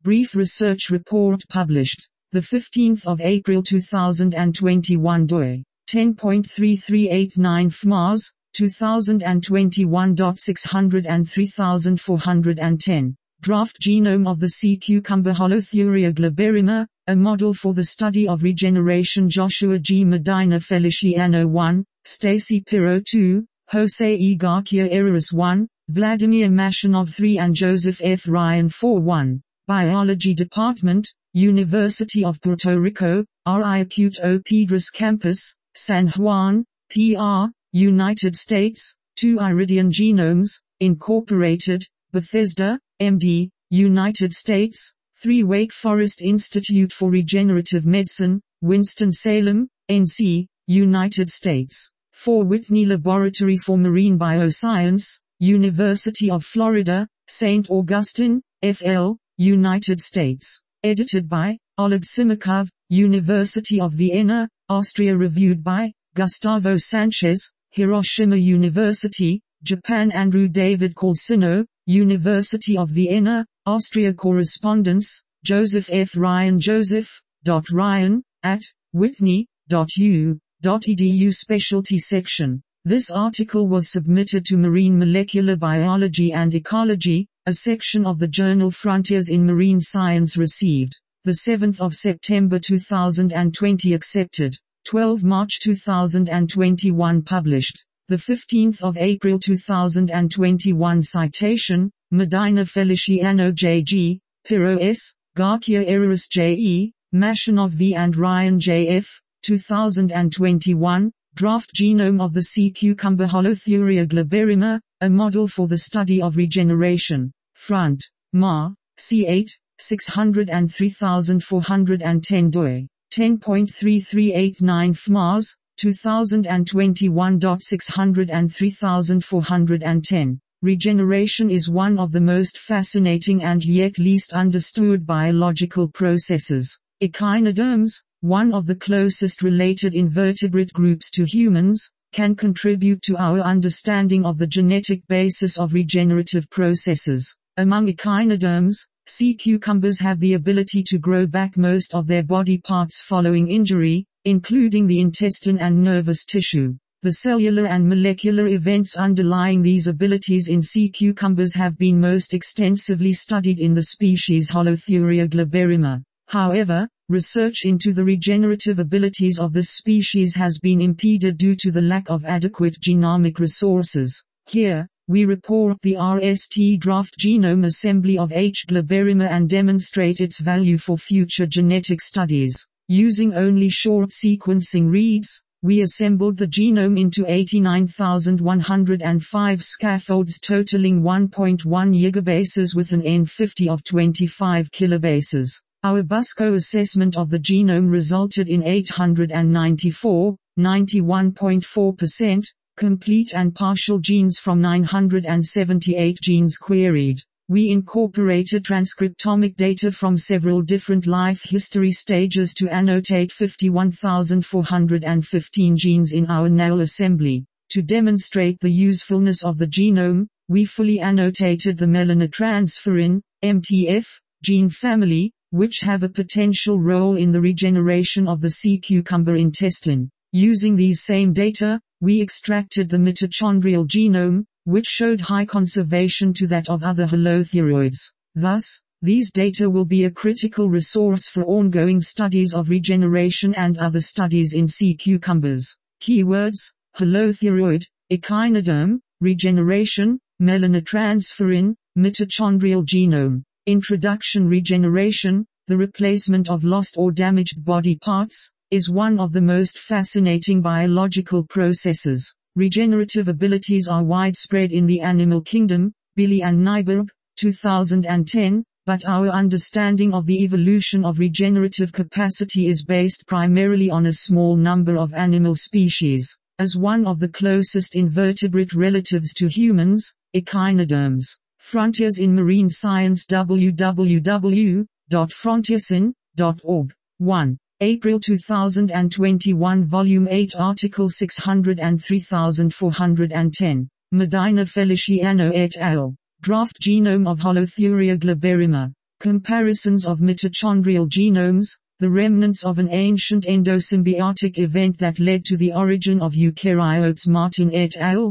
Brief research report published. The 15th of April 2021 doi. 10.3389 FMAS, 2021.603410. Draft genome of the sea cucumber Holothuriea glaberrima, a model for the study of regeneration. Joshua G. Medina Feliciano 1, Stacy Pirro 2, Jose E. Garcia Eras 1, Vladimir Mashinov 3 and Joseph F. Ryan 4 1. Biology Department, University of Puerto Rico, Riacuto Piedras Campus, San Juan, PR, United States. 2 Iridian Genomes, Incorporated, Bethesda, MD, United States. 3 Wake Forest Institute for Regenerative Medicine, Winston-Salem, NC, United States. 4 Whitney Laboratory for Marine Bioscience, University of Florida, St. Augustine, FL, United States. Edited by Oleg Simakov, University of Vienna, Austria. Reviewed by Gustavo Sanchez, Hiroshima University, Japan. Andrew David Corsino, University of Vienna, Austria. Correspondence, Joseph F. Ryan. Joseph.Ryan, at whitney.u.edu Specialty Section. This article was submitted to Marine Molecular Biology and Ecology, a section of the journal Frontiers in Marine Science. Received. The 7th of September 2020. Accepted. 12 March 2021. Published. The 15th of April 2021. Citation, Medina Feliciano J.G., Pirro S., Garcia Eras J.E., Mashinov V. and Ryan J.F., 2021. Draft genome of the sea cucumber Holothuriea glaberrima, a model for the study of regeneration. Front. Ma. C8, 603410 doi. 10.3389 FMAS, 2021.603410. Regeneration is one of the most fascinating and yet least understood biological processes. Echinoderms, one of the closest related invertebrate groups to humans, can contribute to our understanding of the genetic basis of regenerative processes. Among echinoderms, sea cucumbers have the ability to grow back most of their body parts following injury, including the intestine and nervous tissue. The cellular and molecular events underlying these abilities in sea cucumbers have been most extensively studied in the species Holothuriea glaberrima. However, research into the regenerative abilities of this species has been impeded due to the lack of adequate genomic resources. Here, we report the RST draft genome assembly of H. glaberrima and demonstrate its value for future genetic studies. Using only short sequencing reads, we assembled the genome into 89,105 scaffolds totaling 1.1 gigabases with an N50 of 25 kilobases. Our BUSCO assessment of the genome resulted in 894, 91.4%, complete and partial genes from 978 genes queried. We incorporated transcriptomic data from several different life history stages to annotate 51,415 genes in our NAL assembly. To demonstrate the usefulness of the genome, we fully annotated the melanotransferrin, MTF, gene family, which have a potential role in the regeneration of the sea cucumber intestine. Using these same data, we extracted the mitochondrial genome, which showed high conservation to that of other holothuroids. Thus, these data will be a critical resource for ongoing studies of regeneration and other studies in sea cucumbers. Keywords: holothuroid, echinoderm, regeneration, melanotransferrin, mitochondrial genome. Introduction. Regeneration, the replacement of lost or damaged body parts, is one of the most fascinating biological processes. Regenerative abilities are widespread in the animal kingdom, Billy and Nyberg, 2010, but our understanding of the evolution of regenerative capacity is based primarily on a small number of animal species. As one of the closest invertebrate relatives to humans, echinoderms. Frontiers in Marine Science. www.frontiersin.org. 1. April 2021 Volume 8 Article 603410. Medina Feliciano et al. Draft genome of Holothuriea glaberrima. Comparisons of mitochondrial genomes, the remnants of an ancient endosymbiotic event that led to the origin of eukaryotes. Martin et al.,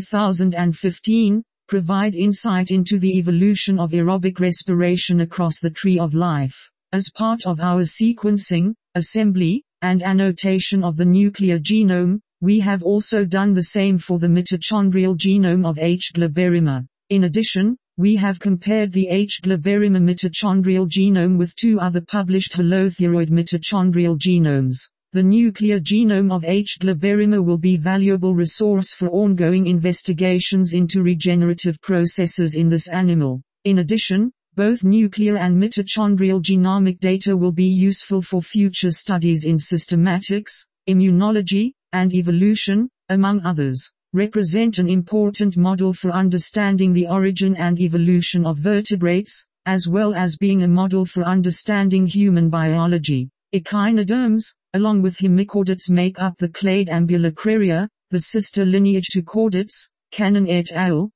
2015, provide insight into the evolution of aerobic respiration across the tree of life. As part of our sequencing, assembly, and annotation of the nuclear genome, we have also done the same for the mitochondrial genome of H. glaberrima. In addition, we have compared the H. glaberrima mitochondrial genome with two other published holothuroid mitochondrial genomes. The nuclear genome of H. glaberrima will be a valuable resource for ongoing investigations into regenerative processes in this animal. In addition, both nuclear and mitochondrial genomic data will be useful for future studies in systematics, immunology, and evolution, among others, represent an important model for understanding the origin and evolution of vertebrates, as well as being a model for understanding human biology. Echinoderms, along with hemichordates, make up the clade Ambulacraria, the sister lineage to chordates. Cannon et al.,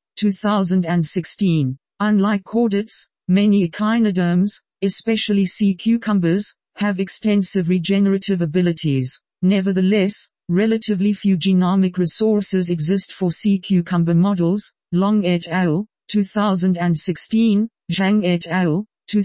2016. Unlike chordates, many echinoderms, especially sea cucumbers, have extensive regenerative abilities. Nevertheless, relatively few genomic resources exist for sea cucumber models. Long et al., 2016, Zhang et al.,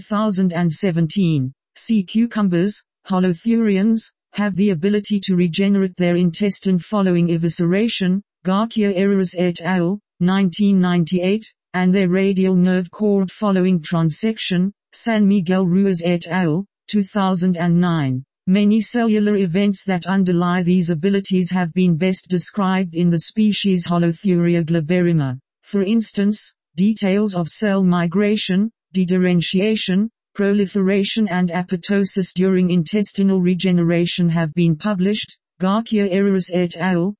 2017. Sea cucumbers, holothurians, have the ability to regenerate their intestine following evisceration. Garcia Herreras et al., 1998, and their radial nerve cord following transection. San Miguel Ruiz et al., 2009. Many cellular events that underlie these abilities have been best described in the species Holothuria glaberrima. For instance, details of cell migration, dedifferentiation, proliferation and apoptosis during intestinal regeneration have been published. Garcia Herreras et al.,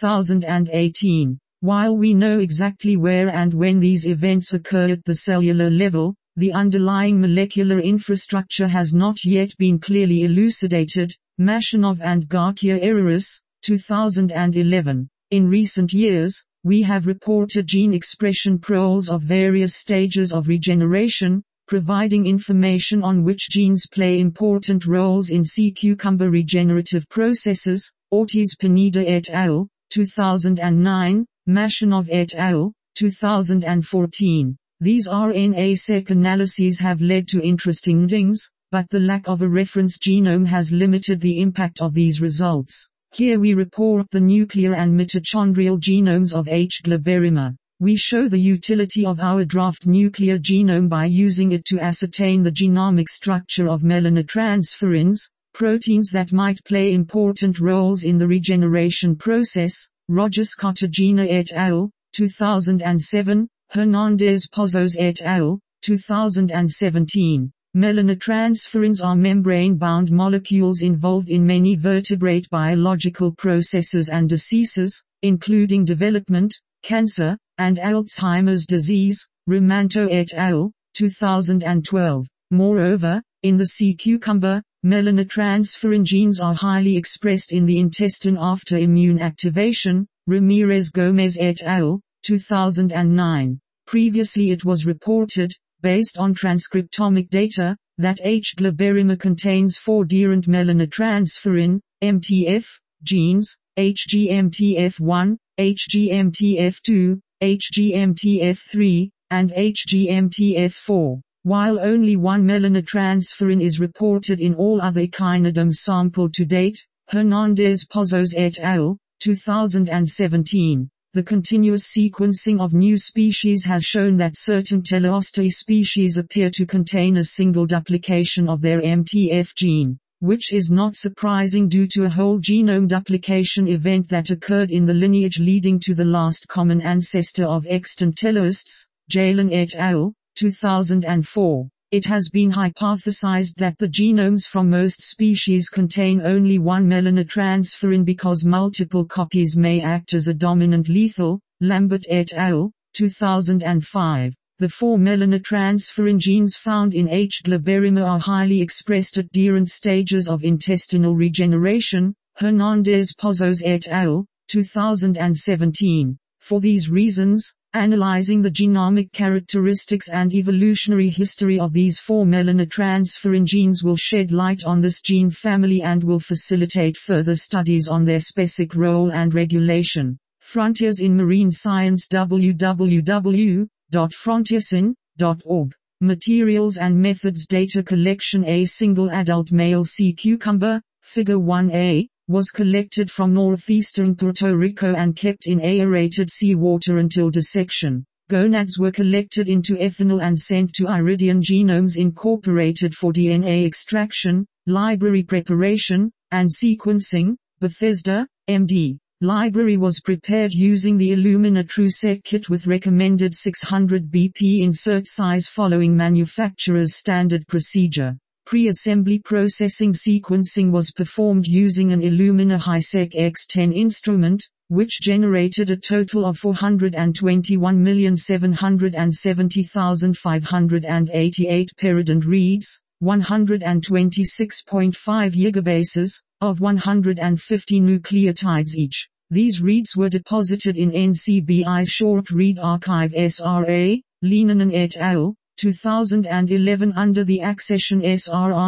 2018. While we know exactly where and when these events occur at the cellular level, the underlying molecular infrastructure has not yet been clearly elucidated. Mashanov and Garcia Herreras, 2011. In recent years, we have reported gene expression profiles of various stages of regeneration, providing information on which genes play important roles in sea cucumber regenerative processes. Ortiz Pineda et al., 2009, Mashanov et al., 2014. These RNA-seq analyses have led to interesting things, but the lack of a reference genome has limited the impact of these results. Here we report the nuclear and mitochondrial genomes of H. glaberrima. We show the utility of our draft nuclear genome by using it to ascertain the genomic structure of melanotransferins, proteins that might play important roles in the regeneration process. Rogers Cartagena et al., 2007, Hernandez Pozos et al., 2017. Melanotransferins are membrane-bound molecules involved in many vertebrate biological processes and diseases, including development, cancer, and Alzheimer's disease. Romanto et al., 2012. Moreover, in the sea cucumber, melanotransferin genes are highly expressed in the intestine after immune activation. Ramirez Gomez et al., 2009. Previously it was reported, based on transcriptomic data, that H. glaberrima contains 4 different melanotransferin, MTF, genes, HGMTF1, HGMTF2, HGMTF3, and HGMTF4. While only one melanotransferin is reported in all other echinoderms sampled to date. Hernandez Pozos et al., 2017. The continuous sequencing of new species has shown that certain Teleostei species appear to contain a single duplication of their MTF gene, which is not surprising due to a whole genome duplication event that occurred in the lineage leading to the last common ancestor of extant Teleosts. Jalen et al., 2004. It has been hypothesized that the genomes from most species contain only one melanotransferin because multiple copies may act as a dominant lethal. Lambert et al., 2005. The 4 melanotransferin genes found in H. glaberrima are highly expressed at different stages of intestinal regeneration. Hernandez Pozos et al., 2017. For these reasons, analyzing the genomic characteristics and evolutionary history of these 4 melanotransferin genes will shed light on this gene family and will facilitate further studies on their specific role and regulation. Frontiers in Marine Science www.frontierscien.org. Materials and methods. Data collection. A single adult male sea cucumber, Figure 1a, was collected from northeastern Puerto Rico and kept in aerated seawater until dissection. Gonads were collected into ethanol and sent to Iridian Genomes Incorporated for DNA extraction, library preparation, and sequencing. Bethesda, MD. Library was prepared using the Illumina TrueSeq kit with recommended 600 BP insert size following manufacturer's standard procedure. Pre-assembly processing sequencing was performed using an Illumina HiSeq X10 instrument, which generated a total of 421,770,588 peridot reads, 126.5 gigabases, of 150 nucleotides each. These reads were deposited in NCBI's Short Read Archive SRA, Leinonen et al., 2011 under the accession SRR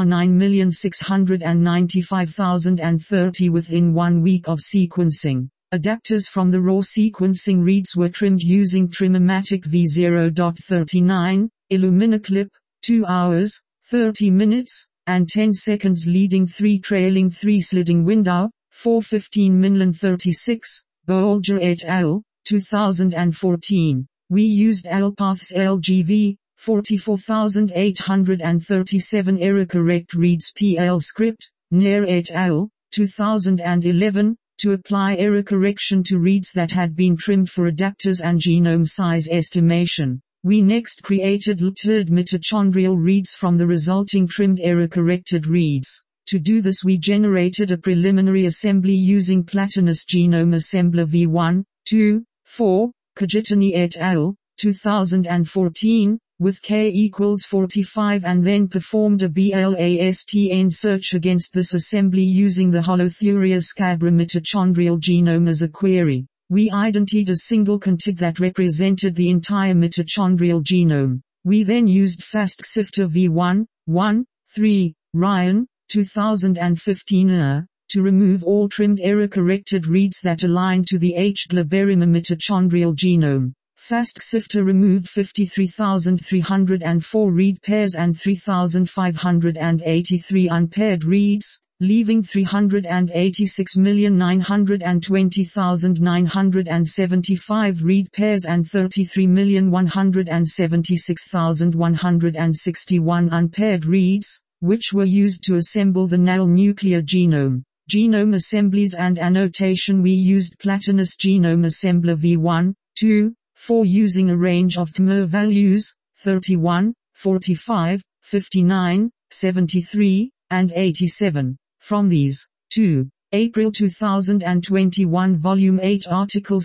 9,695,030 within 1 week of sequencing. Adapters from the raw sequencing reads were trimmed using Trimmomatic V0.39, Illumina clip, 2 hours, 30 minutes, and 10 seconds leading 3 trailing 3 sliding window, 415 Minlan 36, Bolger et al., 2014. We used Alpath's LGV, 44,837 error correct reads PL script, Nair et al., 2011, to apply error correction to reads that had been trimmed for adapters and genome size estimation. We next created altered mitochondrial reads from the resulting trimmed error-corrected reads. To do this we generated a preliminary assembly using Platinus Genome Assembler V1, 2, 4, Cogitani et al., 2014, with K equals 45 and then performed a BLASTN search against this assembly using the Holothurius scabra mitochondrial genome as a query. We identified a single contig that represented the entire mitochondrial genome. We then used FastSifter V1, 1, 3, Ryan, 2015 to remove all trimmed error-corrected reads that aligned to the H. glabellina mitochondrial genome. FastSifter removed 53,304 read pairs and 3,583 unpaired reads, leaving 386,920,975 read pairs and 33,176,161 unpaired reads, which were used to assemble the null nuclear genome. Genome assemblies and annotation. We used Platinus Genome Assembler V1, 2, 4 using a range of TMR values, 31, 45, 59, 73, and 87. From these, 2. April 2021 Volume 8 Article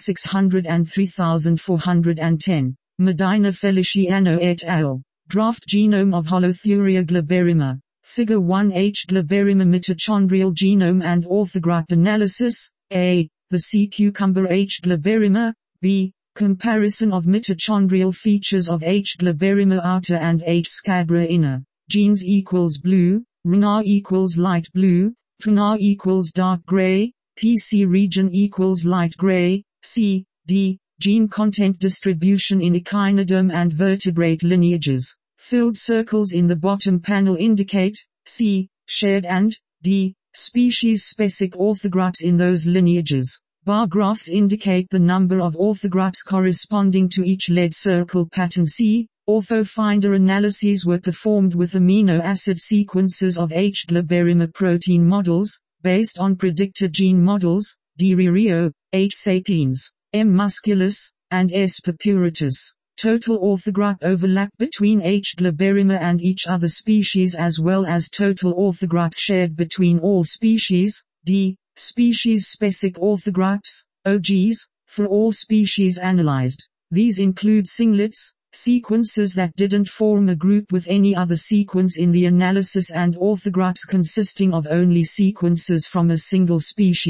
603,410. Medina Feliciano et al. Draft Genome of Holothuria glabellina. Figure 1H glabellina mitochondrial genome and orthograph analysis. A. The sea cucumber H. glabellina. B. Comparison of mitochondrial features of H. glabellina outer and H. scabra inner. Genes equals blue, RNA equals light blue, TRNA equals dark gray, PC region equals light gray. C. D. Gene content distribution in echinoderm and vertebrate lineages. Filled circles in the bottom panel indicate, C. Shared and, D. Species-specific orthographs in those lineages. Bar graphs indicate the number of orthographs corresponding to each lead circle pattern. C. OrthoFinder analyses were performed with amino acid sequences of H. glabellina protein models, based on predicted gene models, D. Rio, H. sapiens, M. musculus, and S. purpuratus. Total orthograph overlap between H. glabellina and each other species as well as total orthographs shared between all species, D. Species-specific orthographs, OGs, for all species analyzed. These include singlets, sequences that didn't form a group with any other sequence in the analysis, and orthographs consisting of only sequences from a single species.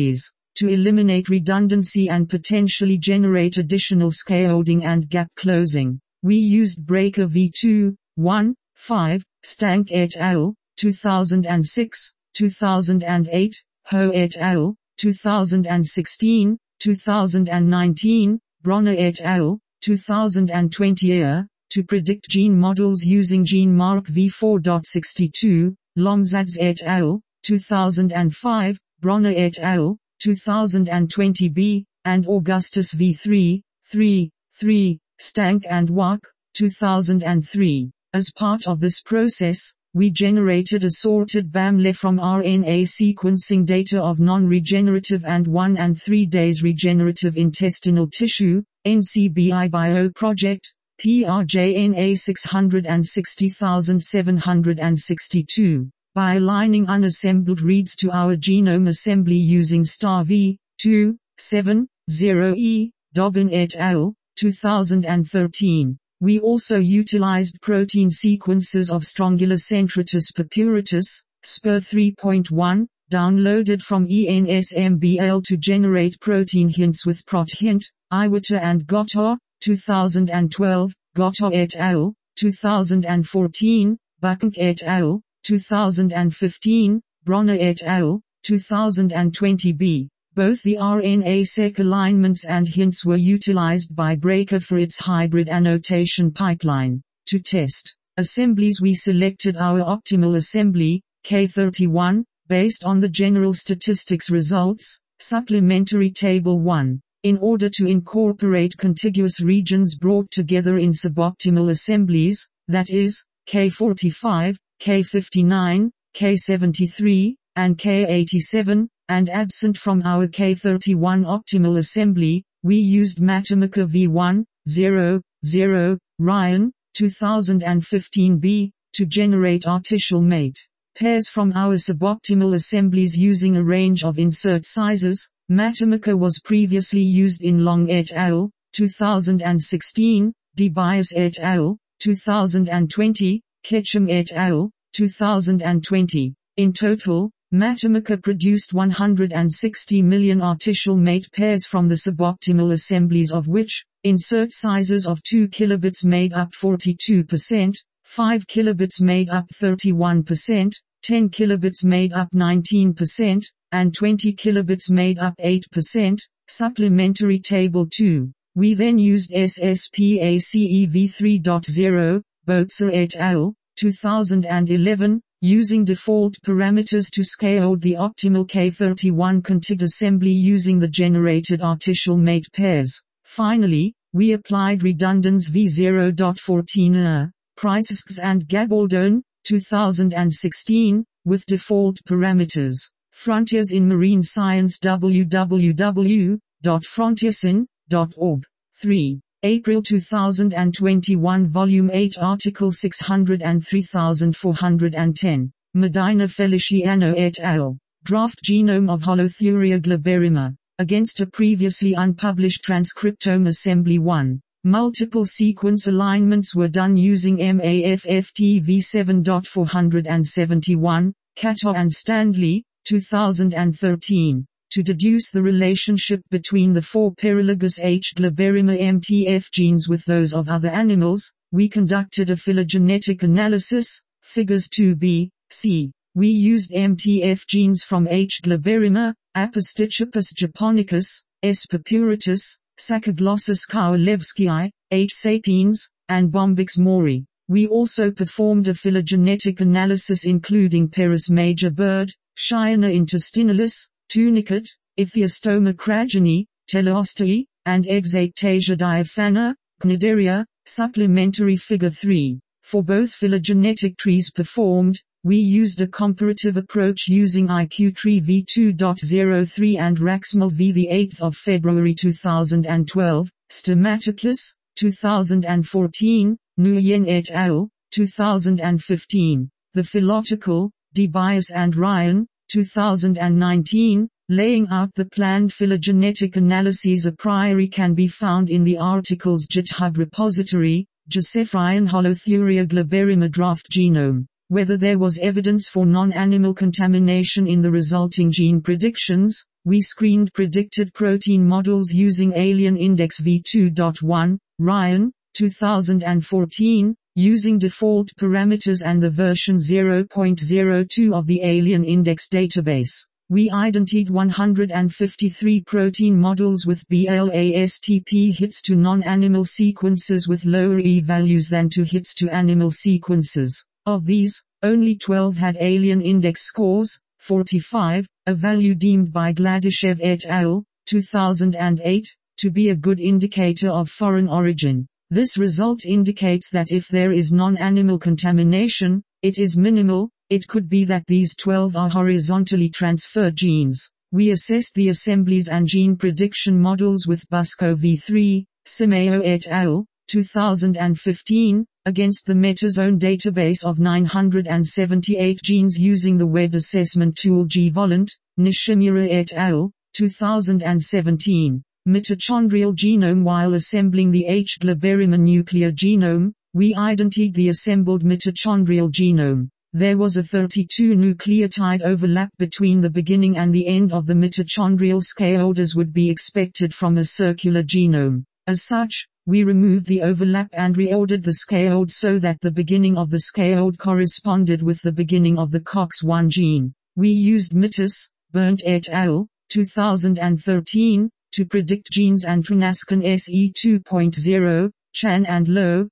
To eliminate redundancy and potentially generate additional scaffolding and gap closing, we used Breaker v2.1.5, Stank et al., 2006, 2008, Ho et al., 2016, 2019, Bronner et al., 2020 to predict gene models using GeneMark v4.62, Lomzadz et al., 2005, Bronner et al., 2020b, and Augustus v3.3.3, Stank and Wack, 2003. As part of this process, we generated assorted BAM-Le from RNA sequencing data of non-regenerative and 1 and 3 days regenerative intestinal tissue, NCBI Bio Project, PRJNA 660762, by aligning unassembled reads to our genome assembly using star v2.7.0e, Dobbin et al., 2013. We also utilized protein sequences of Strongylocentritus purpuratus, SPR 3.1, downloaded from ENSMBL to generate protein hints with ProtHint, Iwata and Gotha, 2012, Gotha et al., 2014, Buckenk et al., 2015, Bronner et al., 2020b. Both the RNA-seq alignments and hints were utilized by Breaker for its hybrid annotation pipeline. To test assemblies, we selected our optimal assembly, K31, based on the general statistics results, supplementary table 1. In order to incorporate contiguous regions brought together in suboptimal assemblies, that is, K45, K59, K73, and K87, and absent from our K31 optimal assembly, we used Mathematica v1.0.0, Ryan, 2015b, to generate artificial mate pairs from our suboptimal assemblies using a range of insert sizes. Mathematica was previously used in Long et al., 2016, DeBias et al., 2020, Ketchum et al., 2020. In total, Mathematica produced 160 million artificial mate pairs from the suboptimal assemblies, of which, insert sizes of 2 kilobits made up 42%, 5 kilobits made up 31%, 10 kilobits made up 19%, and 20 kilobits made up 8%, supplementary table 2. We then used SSPACE v3.0, Boetzer et al., 2011, using default parameters to scale the optimal K31 contig assembly using the generated artificial mate pairs. Finally, we applied redundans v0.14, Prices and Gabaldon, 2016, with default parameters. Frontiers in Marine Science www.frontiersyn.org. 3. April 2021 Volume 8 Article 603410. Medina Feliciano et al. Draft Genome of Holothuriea glaberrima. Against a previously unpublished transcriptome assembly 1. Multiple sequence alignments were done using MAFFT v7.471, Cato and Stanley, 2013. To deduce the relationship between the 4 Pyrologous H. glaberrima MTF genes with those of other animals, we conducted a phylogenetic analysis, figures 2b, c. We used MTF genes from H. glaberrima, Apostichopus japonicus, S. purpuratus, Saccoglossus kowalewskii, H. sapiens, and Bombyx mori. We also performed a phylogenetic analysis including Perus major bird, Chionia intestinalis, Tunicate, Iphiostoma crageni, Teleostei, and Exaptasia diaphana, Cnidaria, supplementary figure 3. For both phylogenetic trees performed, we used a comparative approach using IQTree v2.03 and Raxmal v. 8 February 2012, Stomaticus, 2014, Nguyen et al., 2015. The Philotical, DeBias and Ryan, 2019, laying out the planned phylogenetic analyses a priori can be found in the article's GitHub repository, Joseph Ryan Holothuriea glaberrima draft genome. Whether there was evidence for non-animal contamination in the resulting gene predictions, we screened predicted protein models using Alien Index v2.1, Ryan, 2014, using default parameters and the version 0.02 of the Alien Index database. We identified 153 protein models with BLASTP hits to non-animal sequences with lower E values than to hits to animal sequences. Of these, only 12 had Alien Index scores, 45, a value deemed by Gladyshev et al., 2008, to be a good indicator of foreign origin. This result indicates that if there is non-animal contamination, it is minimal. It could be that these 12 are horizontally transferred genes. We assessed the assemblies and gene prediction models with Busco v3, Simeo et al., 2015, against the Metazone database of 978 genes using the web assessment tool GVolant, Nishimura et al., 2017. Mitochondrial genome. While assembling the H. glabellarium nuclear genome, we identified the assembled mitochondrial genome. There was a 32 nucleotide overlap between the beginning and the end of the mitochondrial scaffold as would be expected from a circular genome. As such, we removed the overlap and reordered the scaffold so that the beginning of the scaffold corresponded with the beginning of the COX-1 gene. We used MITUS, Burnt et al., 2013, to predict genes and Trinascan SE 2.0, Chan and Low,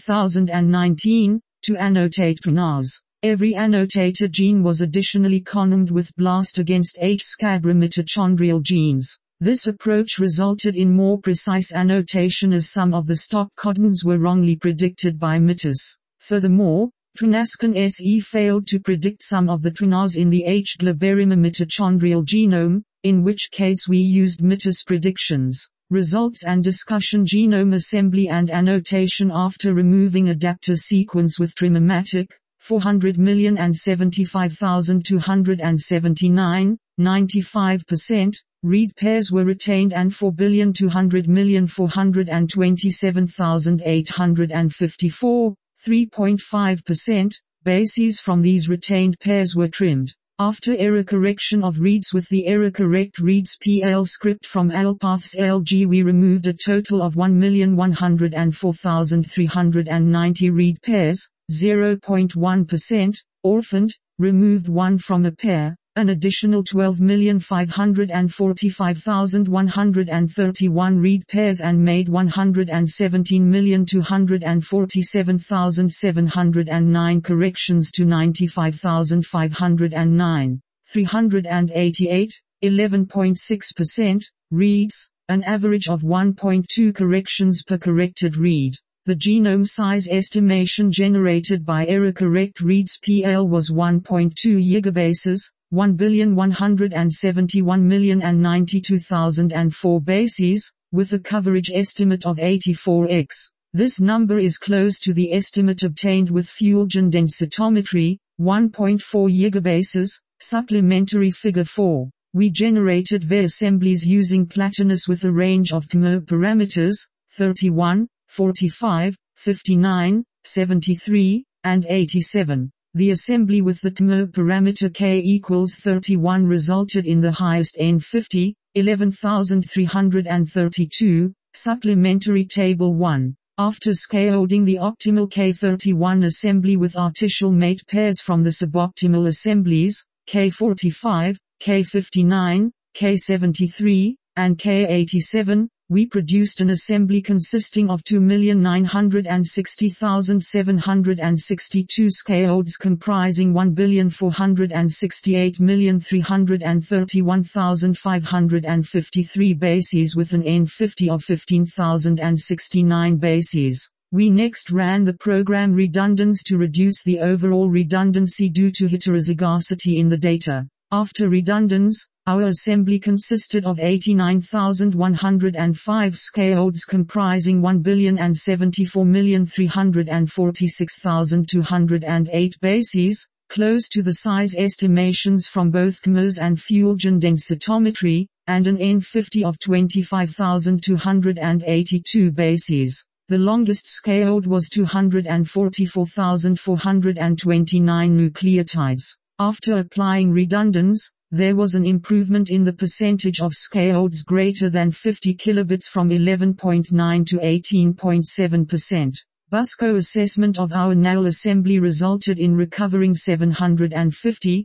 2019, to annotate Trinase. Every annotated gene was additionally columned with BLAST against H. scabra mitochondrial genes. This approach resulted in more precise annotation as some of the stock codons were wrongly predicted by MITUS. Furthermore, Trinascan SE failed to predict some of the Trinase in the H. glabellarium mitochondrial genome, in which case we used MITUS predictions. Results and discussion: genome assembly and annotation after removing adapter sequence with Trimatic, 400,075,279, 95%, read pairs were retained and 4,200,427,854, 3.5%, bases from these retained pairs were trimmed. After error correction of reads with the error correct reads PL script from ALPaths LG, we removed a total of 1,104,390 read pairs, 0.1%, orphaned, removed one from a pair, an additional 12,545,131 read pairs and made 117,247,709 corrections to 95,509, 388, 11.6%, reads, an average of 1.2 corrections per corrected read. The genome size estimation generated by error correct reads PL was 1.2 gigabases, 1,171,092,004 bases, with a coverage estimate of 84x. This number is close to the estimate obtained with Fusion densitometry, 1.4 gigabases, supplementary figure 4. We generated VE assemblies using Platinus with a range of TMO parameters, 31, 45, 59, 73, and 87. The assembly with the TMO parameter k equals 31 resulted in the highest N50, 11,332, supplementary table 1. After scaffolding the optimal K31 assembly with artificial mate pairs from the suboptimal assemblies, K45, K59, K73, and K87, we produced an assembly consisting of 2,960,762 scaffolds comprising 1,468,331,553 bases with an N50 of 15,069 bases. We next ran the program redundance to reduce the overall redundancy due to heterozygosity in the data. After redundance, our assembly consisted of 89,105 scaffolds comprising 1,074,346,208 bases, close to the size estimations from both TMOS and Fusion densitometry, and an N50 of 25,282 bases. The longest scaffold was 244,429 nucleotides. After applying redundance, there was an improvement in the percentage of scaffolds greater than 50 kilobits from 11.9 to 18.7%. Busco assessment of our NAL assembly resulted in recovering 750,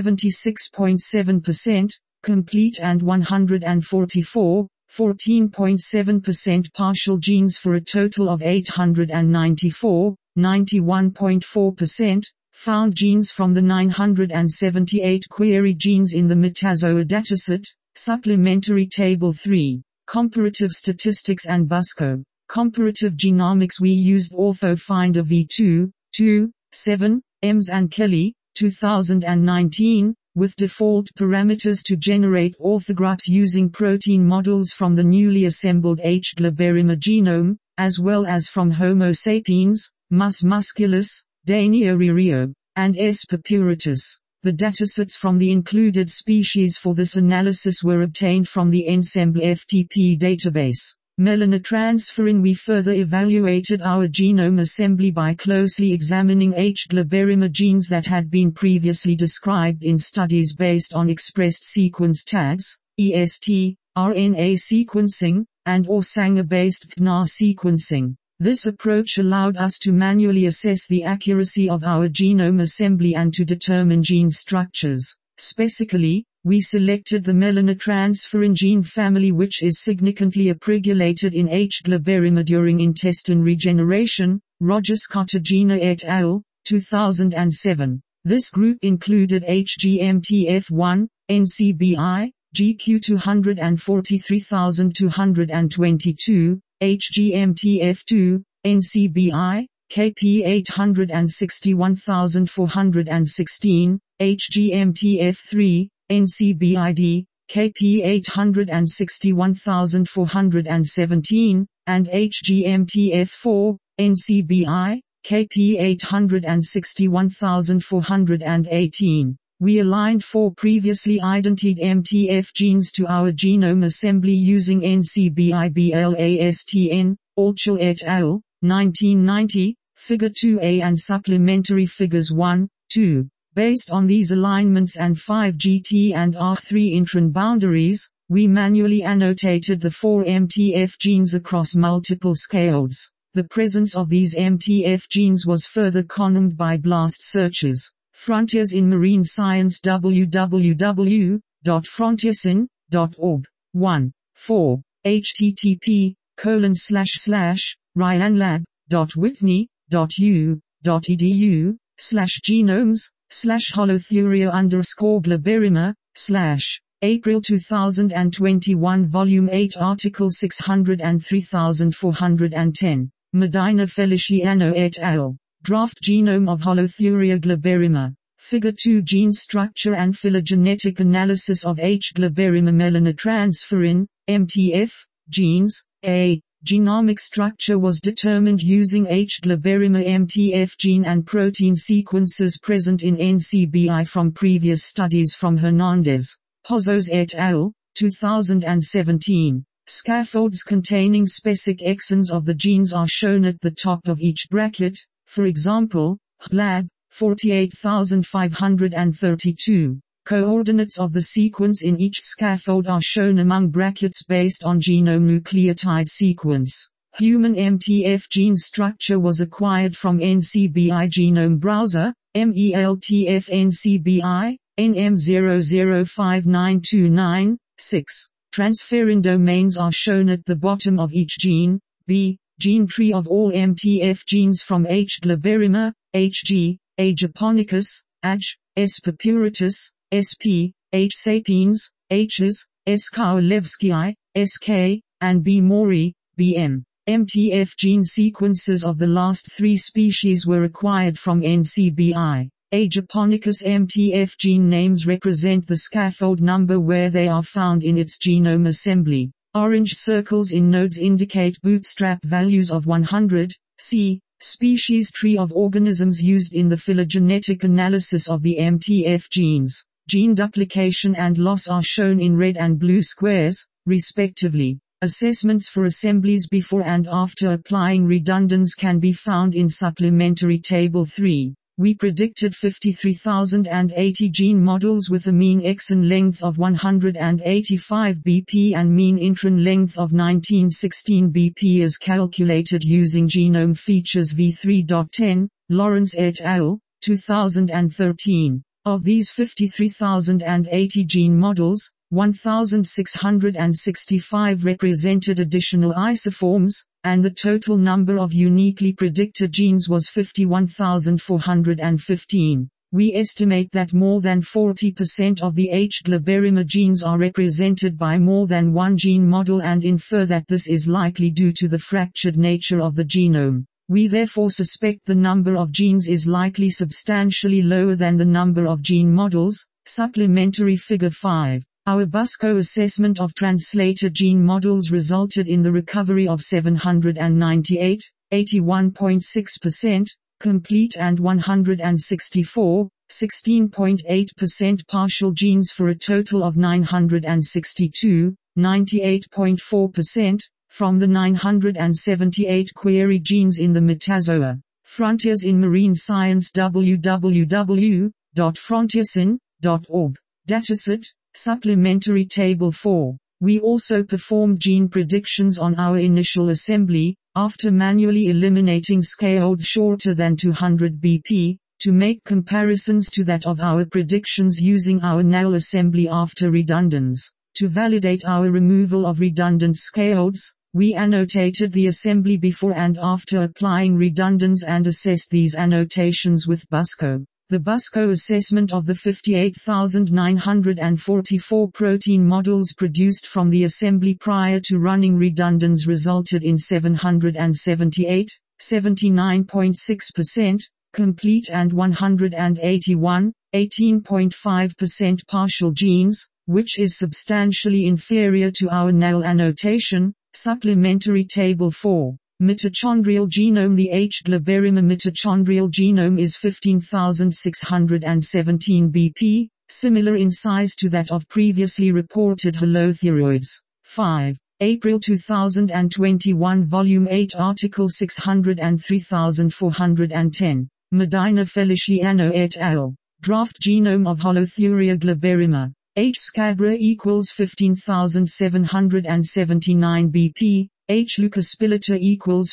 76.7%, complete and 144, 14.7% partial genes for a total of 894, 91.4%, found genes from the 978 queried genes in the Metazoa dataset, Supplementary Table 3, Comparative Statistics and Busco. Comparative Genomics. We used OrthoFinder v2, 7, Ems and Kelly, 2019, with default parameters to generate orthographs using protein models from the newly assembled H. glabellima genome, as well as from Homo sapiens, Mus musculus, Dania and S. purpuratus. The datasets from the included species for this analysis were obtained from the Ensembl FTP database. Melanotransferrin. We further evaluated our genome assembly by closely examining H. glabellima genes that had been previously described in studies based on expressed sequence tags, EST, RNA sequencing, and/or Sanger-based PNA sequencing. This approach allowed us to manually assess the accuracy of our genome assembly and to determine gene structures. Specifically, we selected the melanotransferrin gene family, which is significantly upregulated in H. glabellima during intestine regeneration, Rogers Cartagena et al., 2007. This group included HGMTF1, NCBI, GQ243222, HGMTF2, NCBI, KP861416, HGMTF3, NCBID, KP861417, and HGMTF4, NCBI, KP861418. We aligned 4 previously identified MTF genes to our genome assembly using NCBI-BLASTN, Altschul et al., 1990, Figure 2a and supplementary figures 1, 2. Based on these alignments and 5 GT and R3 intron boundaries, we manually annotated the 4 MTF genes across multiple scaffolds. The presence of these MTF genes was further confirmed by BLAST searches. Frontiers in Marine Science. www.frontiersyn.org. 1. 4. http://ryanlab.whitney.u.edu/genomes/holothuria_glabellima/ April 2021 Volume 8 Article 603,410. Medina Feliciano et al. Draft Genome of Holothuria glabellima. Figure 2 Gene Structure and Phylogenetic Analysis of H. glabellima melanotransferrin, MTF, genes. A. Genomic structure was determined using H. glabellima MTF gene and protein sequences present in NCBI from previous studies from Hernandez, Pozos et al., 2017. Scaffolds containing specific exons of the genes are shown at the top of each bracket, for example, HLAB, 48532. Coordinates of the sequence in each scaffold are shown among brackets based on genome nucleotide sequence. Human MTF gene structure was acquired from NCBI Genome Browser, MELTF NCBI, NM005929, 6. Transferrin domains are shown at the bottom of each gene. B. Gene tree of all MTF genes from H. glabellima, HG, A. japonicus, AJ, S. purpuratus, SP, H. sapiens, Hs, S. Kowalewskii, SK, and B. mori, BM. MTF gene sequences of the last 3 species were acquired from NCBI. A. japonicus MTF gene names represent the scaffold number where they are found in its genome assembly. Orange circles in nodes indicate bootstrap values of 100. C. Species tree of organisms used in the phylogenetic analysis of the MTF genes. Gene duplication and loss are shown in red and blue squares, respectively. Assessments for assemblies before and after applying redundans can be found in Supplementary Table 3. we predicted 53,080 gene models with a mean exon length of 185 bp and mean intron length of 1916 bp as calculated using genome features v3.10, Lawrence et al., 2013. Of these 53,080 gene models, 1,665 represented additional isoforms, and the total number of uniquely predicted genes was 51,415. We estimate that more than 40% of the H. glabellarium genes are represented by more than one gene model and infer that this is likely due to the fractured nature of the genome. We therefore suspect the number of genes is likely substantially lower than the number of gene models. Supplementary Figure 5. Our BUSCO assessment of translated gene models resulted in the recovery of 798, 81.6%, complete and 164, 16.8% partial genes for a total of 962, 98.4%, from the 978 query genes in the Metazoa. Frontiers in Marine Science www.frontierscien.org. Dataset, Supplementary Table 4. We also performed gene predictions on our initial assembly, after manually eliminating scales shorter than 200 bp, to make comparisons to that of our predictions using our null assembly after redundance. To validate our removal of redundant scales, we annotated the assembly before and after applying redundance and assessed these annotations with BUSCO. The BUSCO assessment of the 58,944 protein models produced from the assembly prior to running redundance resulted in 778, 79.6%, complete and 181, 18.5% partial genes, which is substantially inferior to our null annotation. Supplementary Table 4. Mitochondrial genome. The H. glabellarium mitochondrial genome is 15,617 bp, similar in size to that of previously reported holothuroids. 5. April 2021 Volume 8 Article 603,410. Medina Feliciano et al. Draft Genome of Holothuria glabellarium. H. scabra equals 15,779 bp, H. leucospilita equals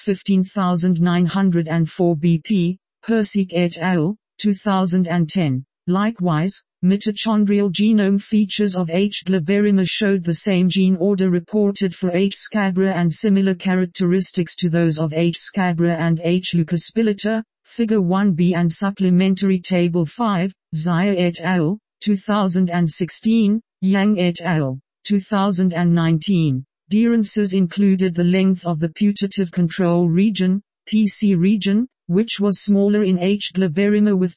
15,904 bp, Persic et al., 2010. Likewise, mitochondrial genome features of H. glabellarium showed the same gene order reported for H. scabra and similar characteristics to those of H. scabra and H. leucospilita, Figure 1b and Supplementary Table 5, Zaya et al., 2016, Yang et al., 2019. Differences included the length of the putative control region, PC region, which was smaller in H. glabellarium with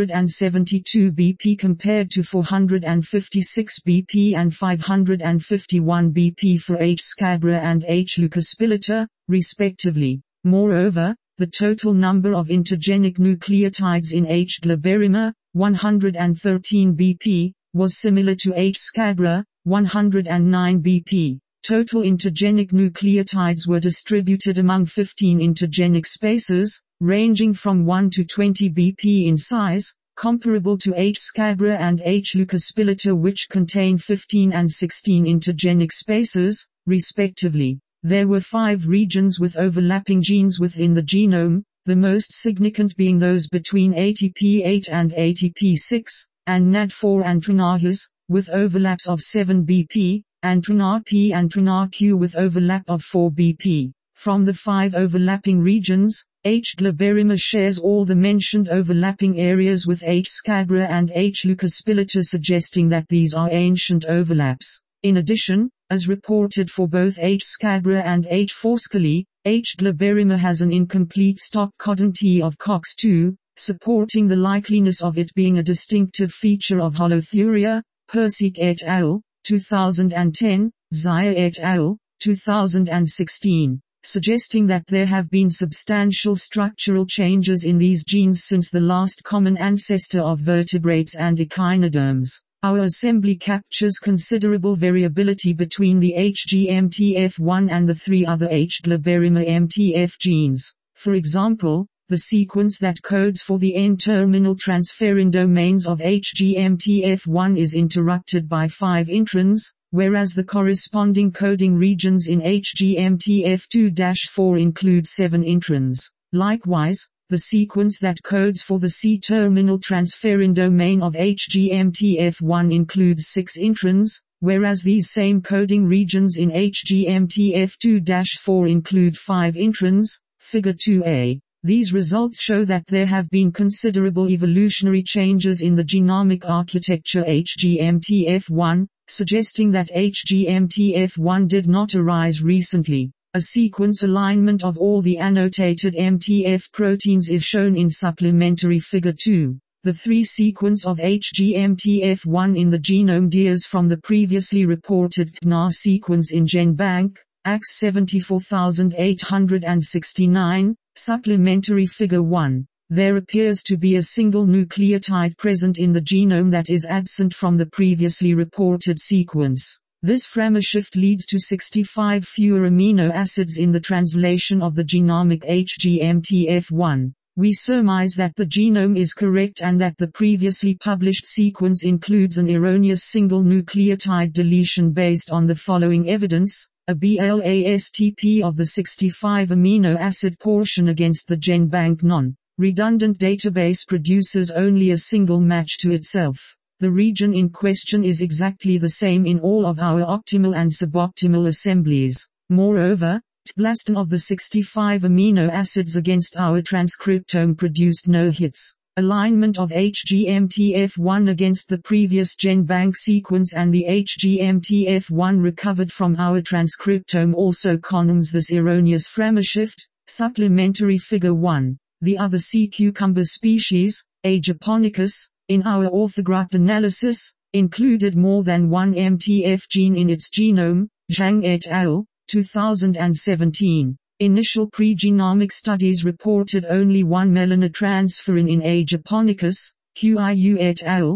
272 bp compared to 456 bp and 551 bp for H. scabra and H. leucospilita, respectively. Moreover, the total number of intergenic nucleotides in H. glabellarium, 113 bp, was similar to H. scabra, 109 bp. Total intergenic nucleotides were distributed among 15 intergenic spaces, ranging from 1 to 20 bp in size, comparable to H. scabra and H. leucospilita, which contain 15 and 16 intergenic spaces, respectively. There were 5 regions with overlapping genes within the genome, the most significant being those between ATP8 and ATP6, and NAD4 and TRNAHis, with overlaps of 7 bp, and TRNAP and TRNAQ with overlap of 4 bp. From the 5 overlapping regions, H. glabellarium shares all the mentioned overlapping areas with H. scabra and H. leucospilita, suggesting that these are ancient overlaps. In addition, as reported for both H. scabra and H. forskelii, H. glabellarium has an incomplete stop codon T of COX2, supporting the likeliness of it being a distinctive feature of Holothuria. Persic et al., 2010, Zaya et al., 2016, suggesting that there have been substantial structural changes in these genes since the last common ancestor of vertebrates and echinoderms. Our assembly captures considerable variability between the HGMTF1 and the 3 other H. glabellarium MTF genes. For example, the sequence that codes for the N-terminal transferrin domains of HGMTF1 is interrupted by 5 introns, whereas the corresponding coding regions in HGMTF2-4 include 7 introns. Likewise, the sequence that codes for the C-terminal transferrin domain of HGMTF1 includes 6 introns, whereas these same coding regions in HGMTF2-4 include 5 introns. Figure 2a. These results show that there have been considerable evolutionary changes in the genomic architecture HGMTF1, suggesting that HGMTF1 did not arise recently. A sequence alignment of all the annotated MTF proteins is shown in supplementary figure 2. The 3 sequence of HGMTF1 in the genome differs from the previously reported CNA sequence in GenBank, AX 74869, supplementary figure 1. There appears to be a single nucleotide present in the genome that is absent from the previously reported sequence. This frameshift leads to 65 fewer amino acids in the translation of the genomic HGMTF1. We surmise that the genome is correct and that the previously published sequence includes an erroneous single nucleotide deletion based on the following evidence: a BLASTP of the 65 amino acid portion against the GenBank non-redundant database produces only a single match to itself. The region in question is exactly the same in all of our optimal and suboptimal assemblies. Moreover, tblastin of the 65 amino acids against our transcriptome produced no hits. Alignment of HGMTF1 against the previous GenBank sequence and the HGMTF1 recovered from our transcriptome also confirms this erroneous frameshift. Supplementary figure 1. The other sea cucumber species, A. japonicus, in our orthograph analysis, included more than one MTF gene in its genome. Zhang et al. 2017. Initial pre-genomic studies reported only one melanotransferrin in A. japonicus, Qiu et al.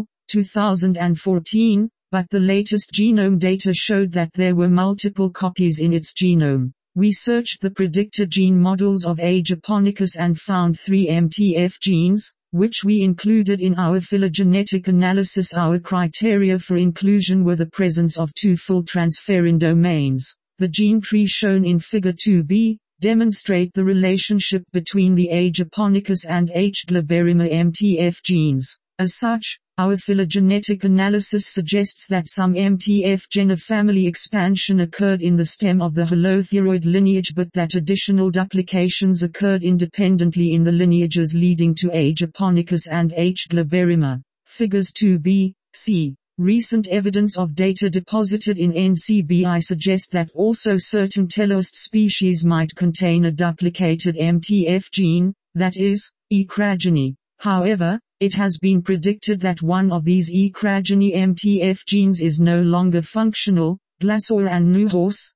2014, but the latest genome data showed that there were multiple copies in its genome. We searched the predicted gene models of A. japonicus and found 3 MTF genes, which we included in our phylogenetic analysis. Our criteria for inclusion were the presence of 2 full transferrin domains. The gene tree shown in figure 2b demonstrate the relationship between the A. japonicus and H. glabellarium MTF genes. As such, our phylogenetic analysis suggests that some MTF gene family expansion occurred in the stem of the holothyroid lineage, but that additional duplications occurred independently in the lineages leading to A. japonicus and H. glabellarium. Figures 2b, c. Recent evidence of data deposited in NCBI suggest that also certain Telost species might contain a duplicated MTF gene, that is, E. crageni. However, it has been predicted that one of these E. crageni MTF genes is no longer functional. Glassor and Neuhaus,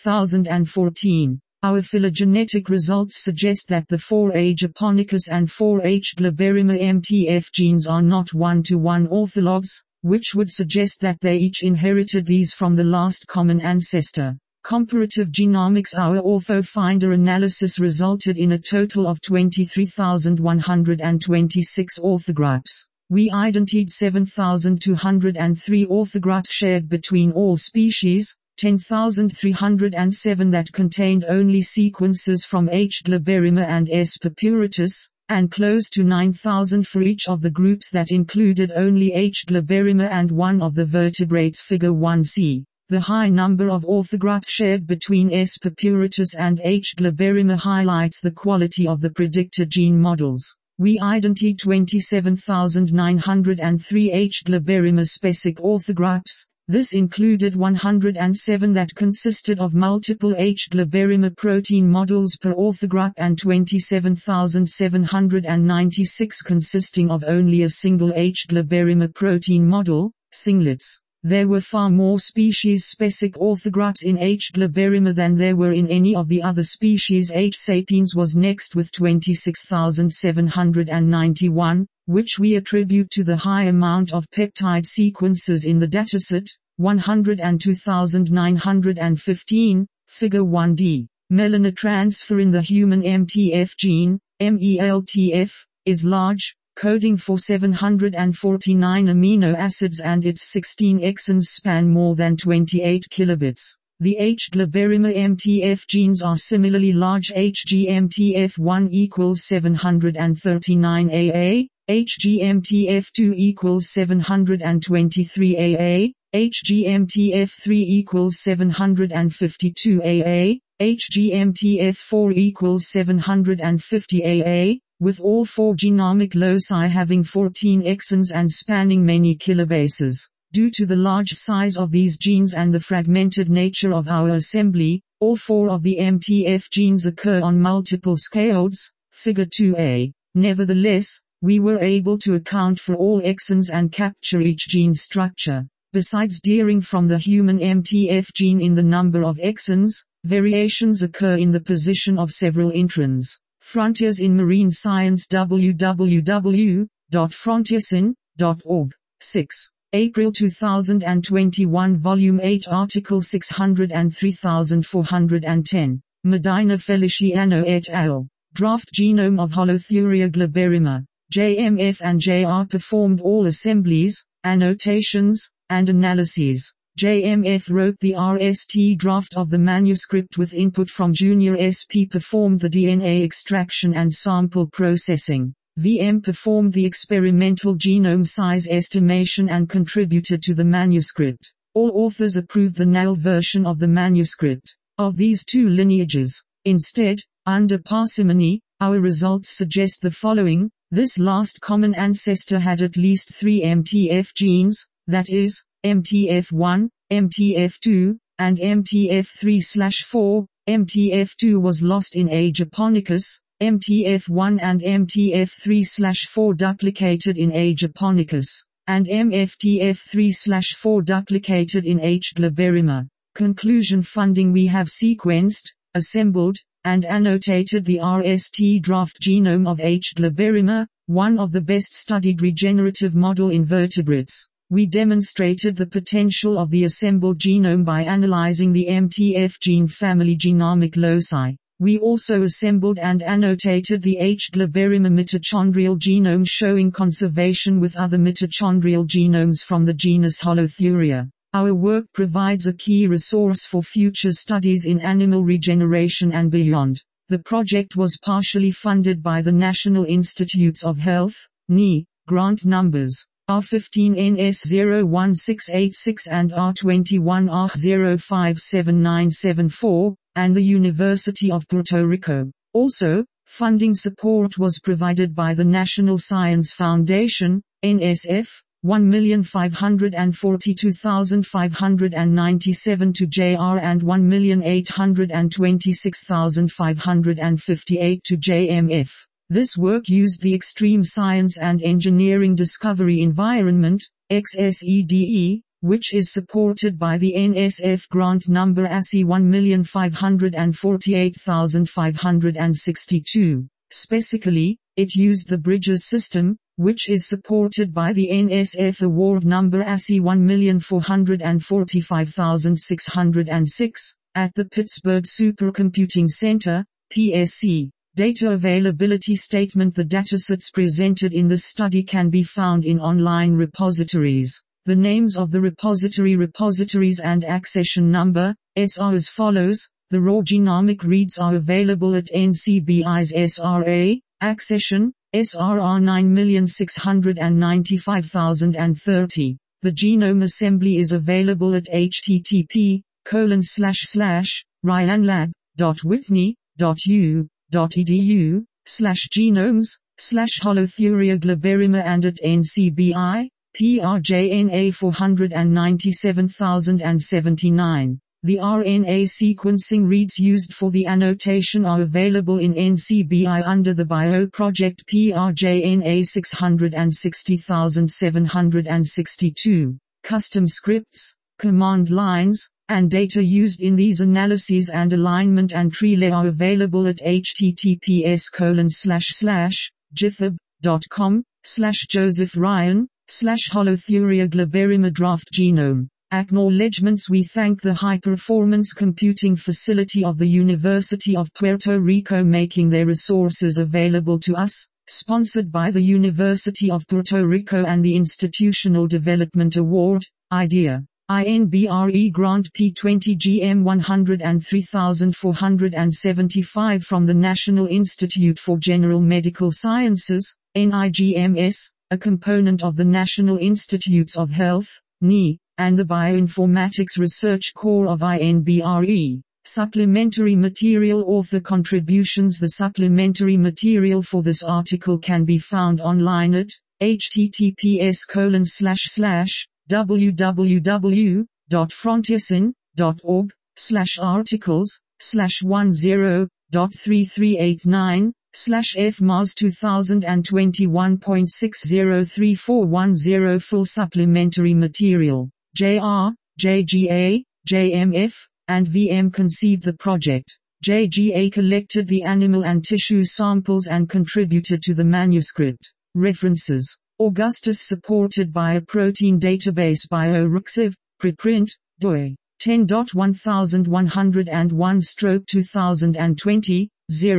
2014. Our phylogenetic results suggest that the 4 A. japonicus and 4 H. glabellarium MTF genes are not one-to-one orthologs, which would suggest that they each inherited these from the last common ancestor. Comparative genomics. Our OrthoFinder analysis resulted in a total of 23,126 orthographs. We identified 7,203 orthographs shared between all species, 10,307 that contained only sequences from H. glabellarium and S. purpuratus, and close to 9,000 for each of the groups that included only H. glabellarium and one of the vertebrates. Figure 1c. The high number of orthographs shared between S. purpuratus and H. glabellarium highlights the quality of the predicted gene models. We identified 27,903 H. glabellarium specific orthographs. This included 107 that consisted of multiple H. glabellarium protein models per orthograph and 27,796 consisting of only a single H. glabellarium protein model, singlets. There were far more species-specific orthographs in H. glabellarium than there were in any of the other species. H. sapiens was next with 26,791, which we attribute to the high amount of peptide sequences in the dataset, 102,915, figure 1d. Melanotransferrin. The human MTF gene, MELTF, is large, coding for 749 amino acids and its 16 exons span more than 28 kilobits. The H-glaberimer MTF genes are similarly large. HGMTF1 equals 739 AA, HGMTF2 equals 723 AA, HGMTF3 equals 752 AA, HGMTF4 equals 750 AA, with all four genomic loci having 14 exons and spanning many kilobases. Due to the large size of these genes and the fragmented nature of our assembly, all four of the MTF genes occur on multiple scales, figure 2a. Nevertheless, we were able to account for all exons and capture each gene structure. Besides differing from the human MTF gene in the number of exons, variations occur in the position of several introns. Frontiers in Marine Science, www.frontierscien.org. 6. April 2021, Volume 8, Article 603,410. Medina Feliciano et al. Draft Genome of Holothuriea glaberimer. JMF and JR performed all assemblies, annotations, and analyses. JMF wrote the RST draft of the manuscript with input from Junior SP, performed the DNA extraction and sample processing. VM performed the experimental genome size estimation and contributed to the manuscript. All authors approved the NAL version of the manuscript. Of these two lineages, instead, under parsimony, our results suggest the following. This last common ancestor had at least 3 MTF genes, that is, MTF1, MTF2, and MTF3/4. MTF2 was lost in A. japonicus, MTF1 and MTF3/4 duplicated in A. japonicus, and MFTF3/4 duplicated in H. glaberimer. Conclusion funding. We have sequenced, assembled, and annotated the RST draft genome of H. glaberimer, one of the best studied regenerative model invertebrates. We demonstrated the potential of the assembled genome by analyzing the MTF gene family genomic loci. We also assembled and annotated the H. glaberimer mitochondrial genome, showing conservation with other mitochondrial genomes from the genus Holothuriea. Our work provides a key resource for future studies in animal regeneration and beyond. The project was partially funded by the National Institutes of Health, NI, grant numbers R15NS01686 and R21AH057974, and the University of Puerto Rico. Also, funding support was provided by the National Science Foundation, NSF, $1,542,597 to JR and $1,826,558 to JMF. This work used the Extreme Science and Engineering Discovery Environment, XSEDE, which is supported by the NSF grant number ASI 1,548,562. Specifically, it used the Bridges system, which is supported by the NSF award number ASI 1,445,606, at the Pittsburgh Supercomputing Center, PSC. Data availability statement. The datasets presented in this study can be found in online repositories. The names of the repositories and accession number, are as follows. The raw genomic reads are available at NCBI's SRA, accession, SRR 9,695,030. The genome assembly is available at http://ryanlab.whitney.edu.edu/genomes/Holothuriea glaberimer and at NCBI, PRJNA 497,079. The RNA sequencing reads used for the annotation are available in NCBI under the Bio Project PRJNA 660,762. Custom scripts, command lines, and data used in these analyses and alignment and tree are available at https://github.com/Joseph Ryan/Holothuriea glaberimer draft genome. Acknowledgements. We thank the high-performance computing facility of the University of Puerto Rico making their resources available to us, sponsored by the University of Puerto Rico and the Institutional Development Award, IDEA. INBRE Grant P20 GM 103,475 from the National Institute for General Medical Sciences, NIGMS, a component of the National Institutes of Health, NI, and the Bioinformatics Research Core of INBRE. Supplementary material. Author contributions. The supplementary material for this article can be found online at https://www.frontiesen.org/articles/10.3389/FMAS 2021.603410. Full supplementary material. JR, JGA, JMF, and VM conceived the project. JGA collected the animal and tissue samples and contributed to the manuscript. References. Augustus supported by a protein database. BioRxiv, preprint, doi. 10.1101/2020,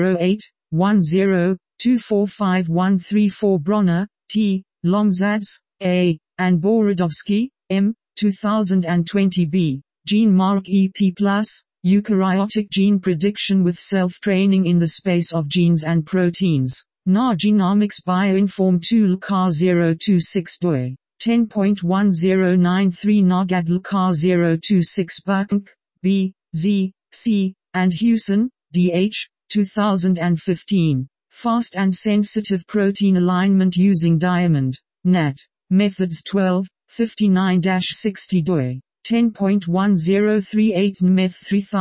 08-10-245134. Bronner, T., Lomzadz, A., and Borodovsky, M., 2020 B. GeneMark EP+, Eukaryotic Gene Prediction with Self-Training in the Space of Genes and Proteins. NA Genomics Bioinform Tool CAR 026 DOI. 10.1093 NAGADL CAR 026 Buck, B, Z, C, and Hewson, D.H., 2015. Fast and Sensitive Protein Alignment Using Diamond. Nat. Methods 12, 59-60 DOI. 10.1038 NMETH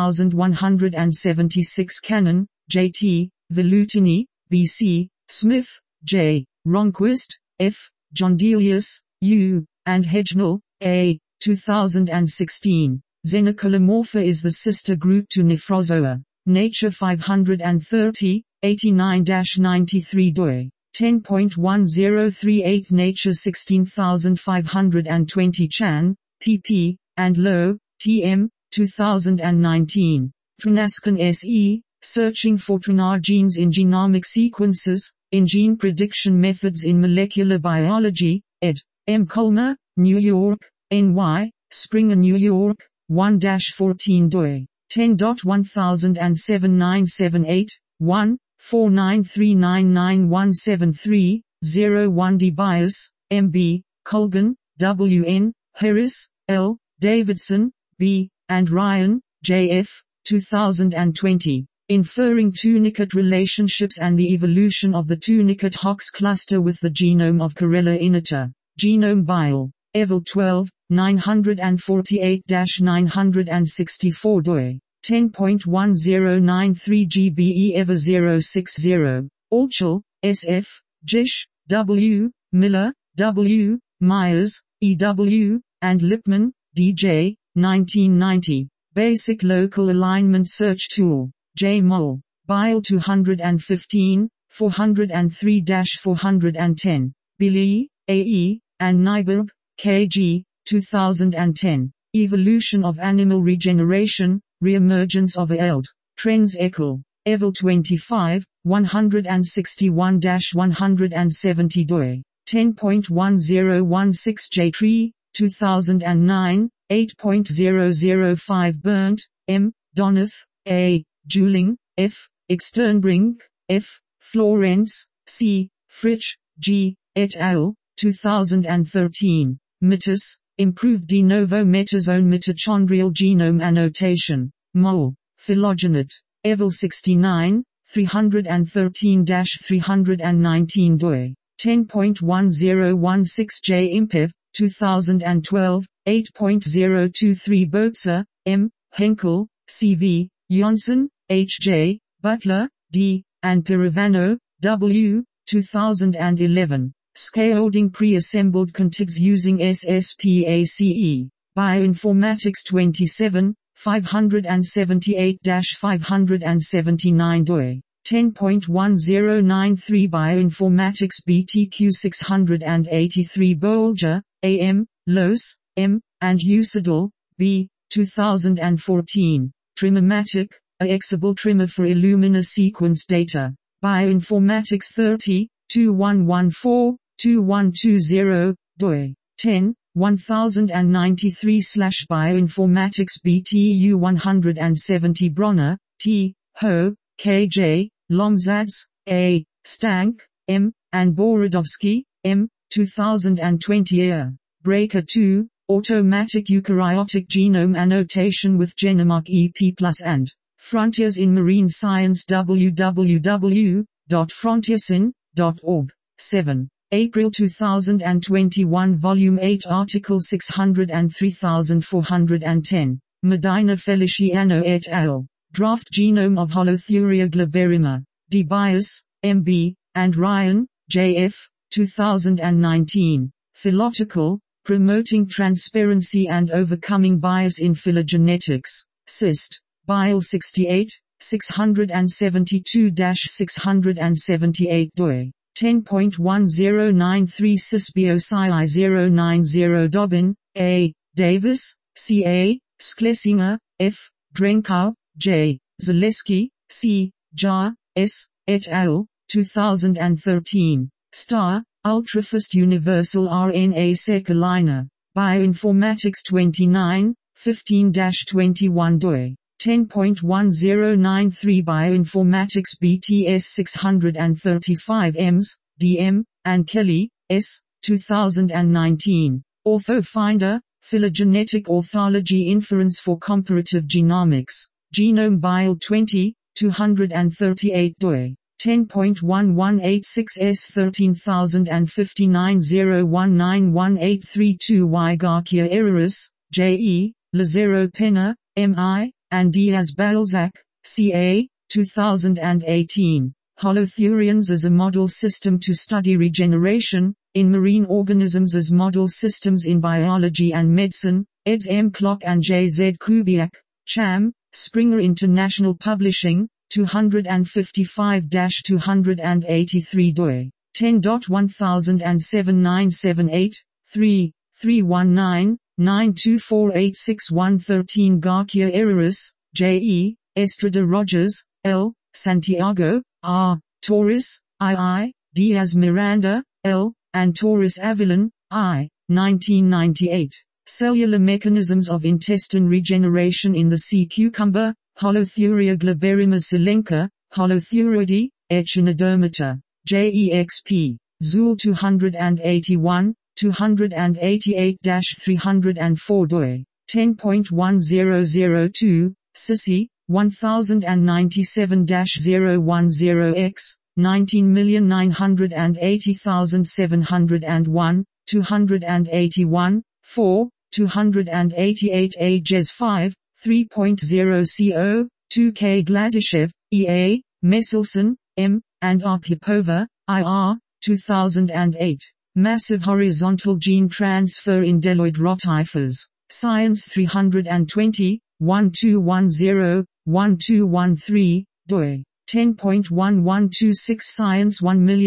3176 Cannon, J.T., Velutini, B.C., Smith, J., Ronquist, F., Jondelius, U., and Hedgenall, A., 2016. Xenocolomorpha is the sister group to Nephrozoa. Nature 530, 89-93 DOI. 10.1038 Nature 16520 Chan, pp. and Low, T.M., 2019. Trinascan S.E., Searching for Trinar Genes in Genomic Sequences, in Gene Prediction Methods in Molecular Biology, ed. M. Colmer, New York, N.Y., Springer, New York, 1-14 DOI. 10.1007-978, 1, 493999173, 01 DeBias, M.B., Colgan, W.N., Harris, L., Davidson, B., and Ryan, J.F., 2020. Inferring tunicate relationships and the evolution of the tunicate Hox cluster with the genome of Corella innata. Genome Bio. Evil 12, 948-964 DOI. 10.1093 GBE EVA 060. Altschul, S.F., Gish, W., Miller, W., Myers, E.W., and Lipman, D.J., 1990. Basic Local Alignment Search Tool. J. Moll. Bile 215, 403-410. Billy, A.E., and Nyberg, K.G., 2010. Evolution of Animal Regeneration, Reemergence of ALD. Trends Eckel. Evil 25, 161-170 DOI. 10.1016 J-Tree, 2009, 8.005 Burnt, M., Donath, A., Juling, F., Externbrink, F., Florence, C., Fritsch, G., et al., 2013. Mitis, Improved de novo metazone mitochondrial genome annotation. Moll. Phylogenet. Evil 69, 313-319 DOI. 10.1016 J. Impev, 2012, 8.023 Boetzer, M., Henkel, C.V., Johnson, H.J., Butler, D., and Pirovano, W., 2011. Scaffolding pre-assembled contigs using SSPACE. Bioinformatics 27, 578-579 DOI. 10.1093 Bioinformatics BTQ 683 Bolger, A.M., Los, M., and Usadal, B. 2014. Trimmomatic, a Exable trimmer for Illumina sequence data. Bioinformatics 30, 2114-2120, doi. 10-1093/Bioinformatics BTU 170 Bronner, T. Ho, K.J., Lomzatz, A. Stank, M., and Borodovsky, M. 2020. Breaker 2, Automatic Eukaryotic Genome Annotation with Genomark EP+, and Frontiers in Marine Science www.frontiersyn.org. 7. April 2021 Volume 8 Article 603410. Medina Feliciano et al. Draft Genome of Holothuria glaberrima. D. Bias, M.B., and Ryan, J.F., 2019. Phyllotical, Promoting Transparency and Overcoming Bias in Phylogenetics. Cyst. Bile 68, 672-678 doi. 10.1093 Cisbiocii 090 Dobbin, A. Davis, C.A., Schlesinger, F. Drenkow, J. Zaleski, C. Jar, S. et al., 2013. Star, Ultrafast Universal RNA Sequeline. Bioinformatics 29, 15-21 doi. 10.1093 Bioinformatics BTS 635 EMS, DM, and Kelly, S. 2019. OrthoFinder, Phylogenetic Orthology Inference for Comparative Genomics. Genome Bile 20, 238 doi. 10.1186 S13059 0191832 Y. Garcia Errorus, J.E., Lazaro Pena, M.I., and Diaz-Balzac, C.A., 2018. Holothurians as a Model System to Study Regeneration, in Marine Organisms as Model Systems in Biology and Medicine, eds M. Klock and J. Z. Kubiak, Cham, Springer International Publishing, 255-283 doi. 10.1007 3, 319-92486 Garcia Errorus, J.E., Estrada Rogers, L., Santiago, R., Torres, I.I., Diaz Miranda, L., and Torres Avilan, I., 1998. Cellular Mechanisms of Intestine Regeneration in the Sea Cucumber, Holothuria glaberrima silenca, Holothuroidae, Echinodermata. JEXP. Zool 281, 288-304 doi. 10.1002, Sissy, 1097-010X, 19,980,701, 281, 4, 288 Ages 5, 3.0 CO, 2K Gladyshev, E.A., Messelson, M., and Arkhipova, I.R., 2008. Massive Horizontal Gene Transfer in Deloid rotifers. Science 320, 1210, 1213, doi. 10.1126 Science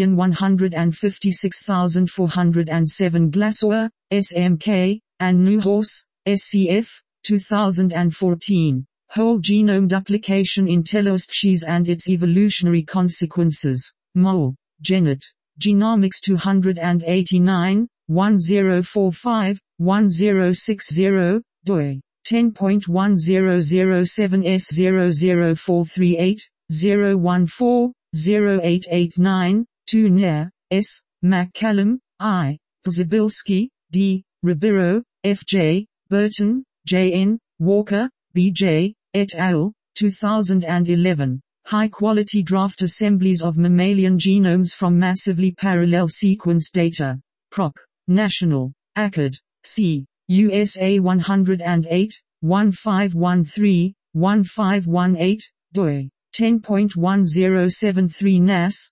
1,156,407 Glasauer, SMK, and Neuhaus, SCF, 2014. Whole Genome Duplication in Telostches and its Evolutionary Consequences. Moll, Janet. Genomics 289, 1045, 1060, doi. 10.1007 S00438, 014, 0889, 2 Nair, S. McCallum, I. Zabilski, D. Ribeiro, F.J., Burton, J.N., Walker, B.J., et al., 2011. High-quality draft assemblies of mammalian genomes from massively parallel sequence data. Proc. National. Acad. C. USA 108, 1513, 1518, doi. 10.1073 NAS,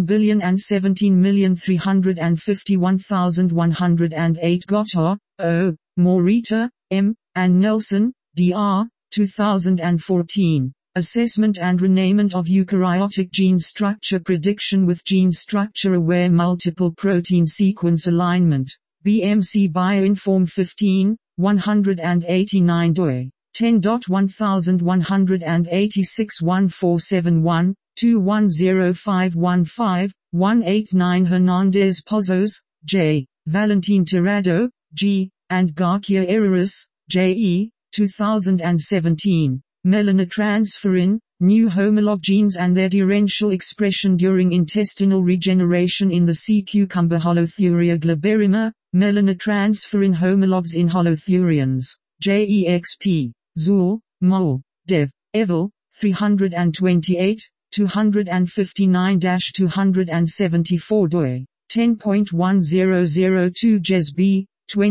1,017,351,108 Gotthard, O., Morita, M., and Nelson, D.R., 2014. Assessment and Renamement of Eukaryotic Gene Structure Prediction with Gene Structure Aware Multiple Protein Sequence Alignment. BMC Bioinform 15, 189 doi. 10.1186 1471, 210515, 189 Hernandez Pozos, J. Valentin Tirado, G. and Garcia Herreras, J.E., 2017. Melanotransferin, new homolog genes and their differential expression during intestinal regeneration in the sea cucumber Holothuria glaberrima, melanotransferin homologs in holothurians, JEXP. Zuhl, Mol, Dev, Evil, 328, 259-274 doi. 10.1002 JESB,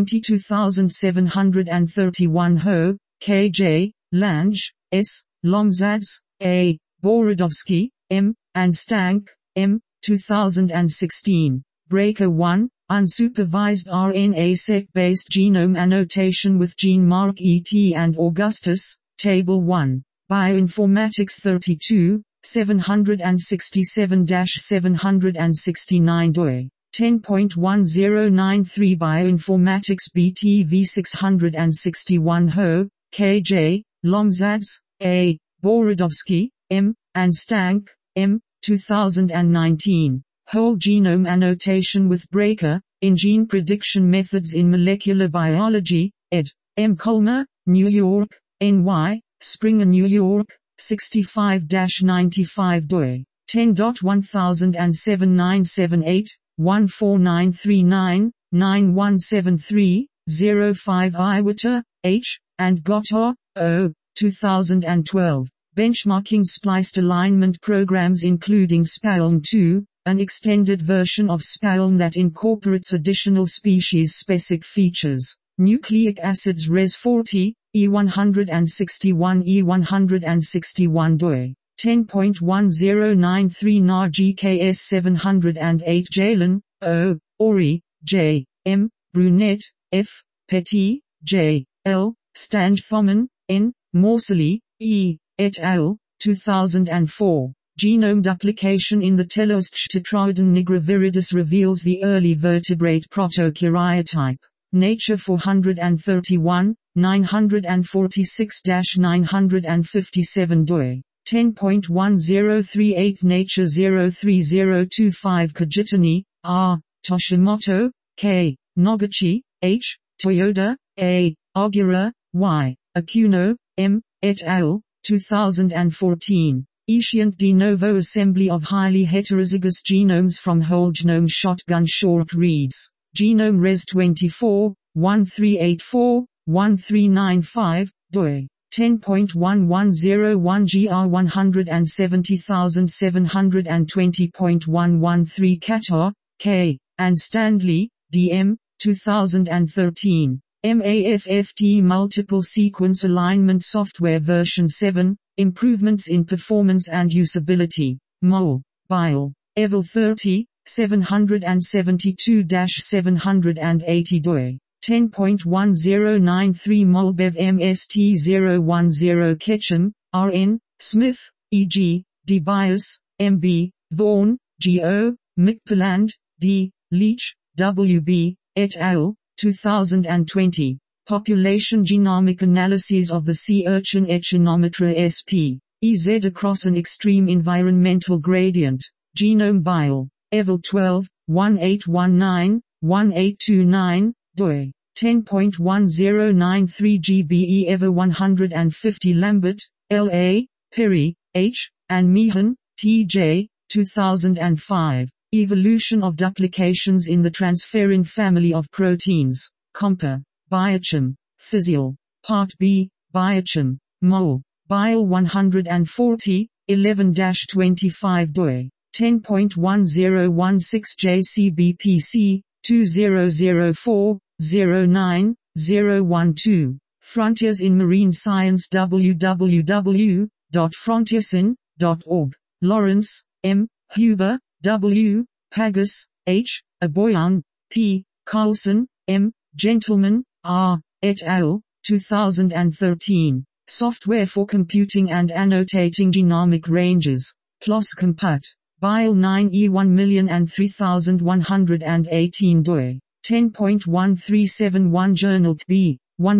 22731 Ho, KJ, Lange, S, Lomzadz, A, Borodovsky, M, and Stank, M, 2016. Breaker 1, unsupervised RNA-seq-based genome annotation with gene mark ET and Augustus, Table 1. Bioinformatics 32, 767-769 doi. 10.1093 Bioinformatics BTV 661 Ho, KJ, Lomzadz, A, Borodovsky, M, and Stank, M, 2019. Whole genome annotation with Breaker, in Gene Prediction Methods in Molecular Biology, ed. M. Colmer, New York, NY, Springer New York, 65-95 doi. 10.1007-978, 14939, 9173, 05 Iwata, H, and Gotha, O, 2012. Benchmarking spliced alignment programs including SPALM2, an extended version of SPALM that incorporates additional species-specific features. Nucleic acids Res40, E161 E161 doi. 10.1093 NAR GKS 708 Jalen, O, Ori, J, M, Brunette, F, Petit, J, L, Stange-Thoman, N, Morsley, E, et al., 2004. Genome duplication in the Telostchtitrodon nigroviridis reveals the early vertebrate protokaryotype. Nature 431, 946-957 doi. 10.1038 Nature 03025 Kajitani, R, Toshimoto, K, Noguchi, H, Toyoda, A, Ogura, Y, Akuno, M, et al., 2014. Escient de novo assembly of highly heterozygous genomes from whole genome shotgun short reads. Genome Res 24, 1384, 1395, doi. 10.1101 GR 170720.113 Qatar, K, and Stanley, DM, 2013. MAFFT Multiple Sequence Alignment Software version 7, Improvements in Performance and Usability, Mol, Bile, Evil 30, 772-780 doi. 10.1093 Molbev MST010 Ketchum, RN, Smith, E.G., DeBias, M.B., Vaughan, G.O., McParland, D., Leach, W.B., et al., 2020. Population Genomic Analyses of the Sea Urchin Echinometra sp. EZ across an extreme environmental gradient. Genome Bile, Evil 12, 1819, 1829, doi. 10.1093 GBE Ever 150 Lambert, L.A., Perry, H., and Meehan, T.J., 2005. Evolution of duplications in the transferrin family of proteins. Compa. Biochim. Physial. Part B. Biochim. Mol. Bile 140, 11-25 doi. 10.1016 JCBPC, 2004, 09, 012. Frontiers in Marine Science www.frontiersin.org. Lawrence, M. Huber, W. Pagus, H. Aboyan, P. Carlson, M. Gentleman, R. et al., 2013. Software for computing and annotating genomic ranges. PLOS Compat. Bile 9E 1003118 doi. 10.1371 Journal B,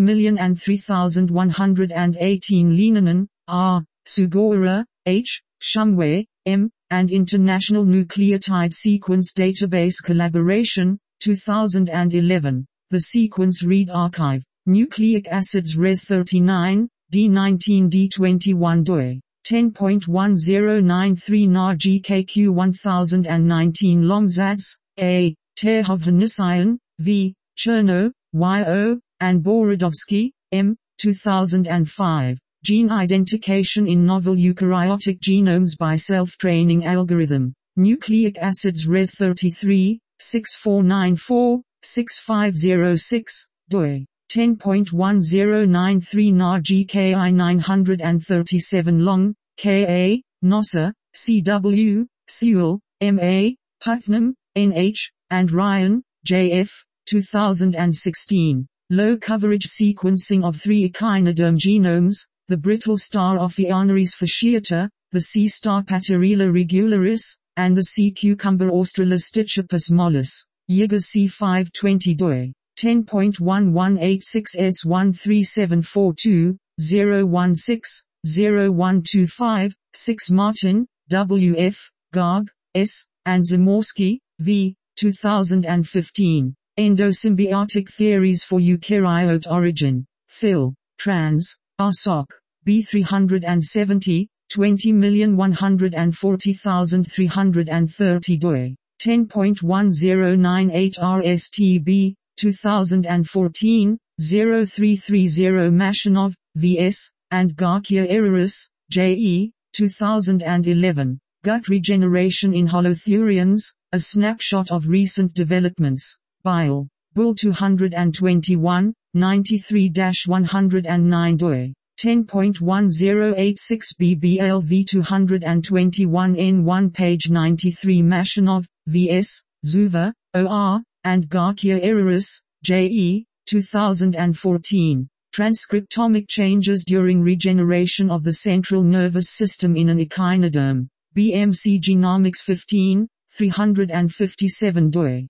1,003,118 Lenanen, R, Sugawara, H, Shumway, M, and International Nucleotide Sequence Database Collaboration, 2011. The Sequence Read Archive. Nucleic acids Res 39, D19 D21 doi. 10.1093 NAR GKQ 1019 Longzats, A, Terhovhanisian, V, Cherno, Y.O., and Borodovsky, M, 2005. Gene Identification in Novel Eukaryotic Genomes by Self-Training Algorithm. Nucleic acids Res 33, 6494, 6506, doi. 10.1093 NAR GKI 937 Long, K.A., Nosser, C.W., Sewell, M.A., Putnam, N.H., and Ryan, J.F., 2016. Low coverage sequencing of 3 echinoderm genomes, the brittle star Ophianaris fasciata, the sea star Patarrhella regularis, and the sea cucumber Australis stichopus mollis. Yiga C520 doi. 10.1186 S137420, 016, 0125, 6 Martin, W.F., Garg, S., and Zamorsky, V., 2015. Endosymbiotic Theories for Eukaryote Origin. Phil. Trans. RSOC. B370, 20140330 doi. 10.1098 RSTB, 2014, 0330 Mashanov, V.S., and Garcia Errorus, J.E., 2011. Gut Regeneration in Holothurians, a snapshot of recent developments. Bile. Bull 221, 93-109 doi. 10.1086 BBLV 221 N1 page 93 Mashanov, V.S., Zuva, O.R., and Garcia Errorus, J.E., 2014. Transcriptomic changes during regeneration of the central nervous system in an echinoderm. BMC Genomics 15, 357 doi.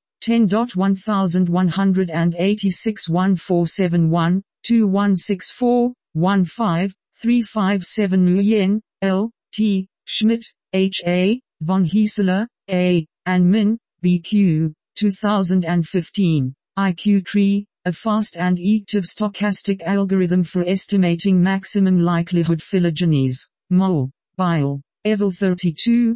10.1186 1471, 2164, 15, 357 Nguyen, L, T, Schmidt, H. A., von Hieseler, A., and Min, B.Q., 2015. IQ Tree, a fast and active stochastic algorithm for estimating maximum likelihood phylogenes. Mol. Bile. Evil 32,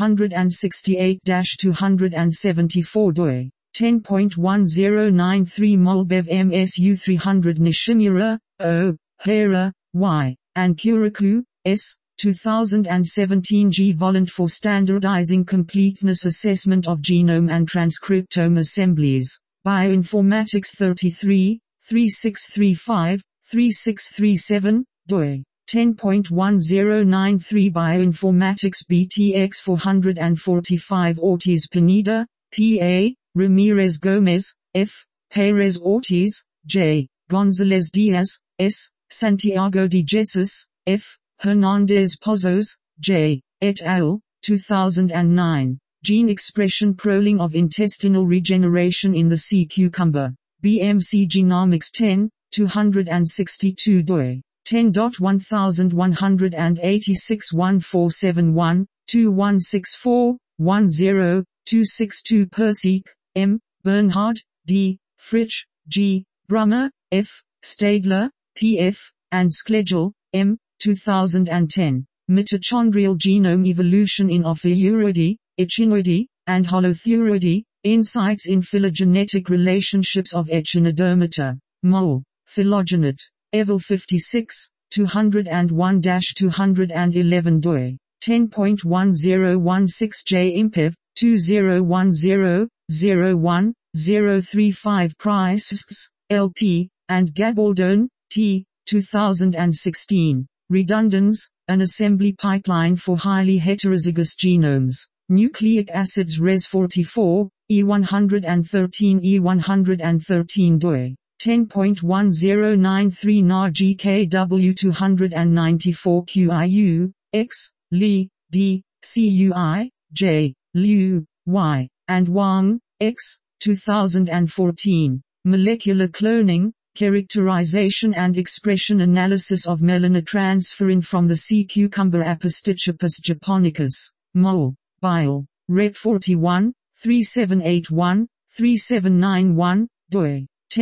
268-274 doi. 10.1093 Molbev MSU 300 Nishimura, O, Hera, Y, and Kuriku, S, 2017 G. Volant for Standardizing Completeness Assessment of Genome and Transcriptome Assemblies. Bioinformatics 33, 3635, 3637, doi. 10.1093 Bioinformatics BTX 445 Ortiz Pineda, P.A., Ramirez Gomez, F., Perez Ortiz, J., Gonzalez Diaz, S., Santiago de Jesus, F., Hernandez Pozos, J., et al., 2009. Gene expression proling of intestinal regeneration in the sea cucumber. BMC Genomics 10, 262 doi. 10.1186 1471, 2164, 10, 262 Persic, M, Bernhard, D, Fritsch, G, Brummer, F, Stadler, P.F., and Schlegel, M, 2010. Mitochondrial genome evolution in Ophiuridae, Echinoidae, and Holothuridae, insights in phylogenetic relationships of Echinodermata. Mol. Phylogenate. Evil 56, 201-211 doi. 10.1016 J. Impev, 2010, 01, 035 Price, LP, and Gabaldon, T, 2016. Redundans, an assembly pipeline for highly heterozygous genomes. Nucleic acids Res 44, E113 E113 doi. 10.1093 NAR GKW 294 QIU, X, Li, D, CUI, J, Liu, Y, and Wang, X, 2014. Molecular cloning, characterization and expression analysis of melanotransferin from the sea cucumber Apostichopus japonicus, Mol. Bio. Rep 41, 3781, 3791, doi.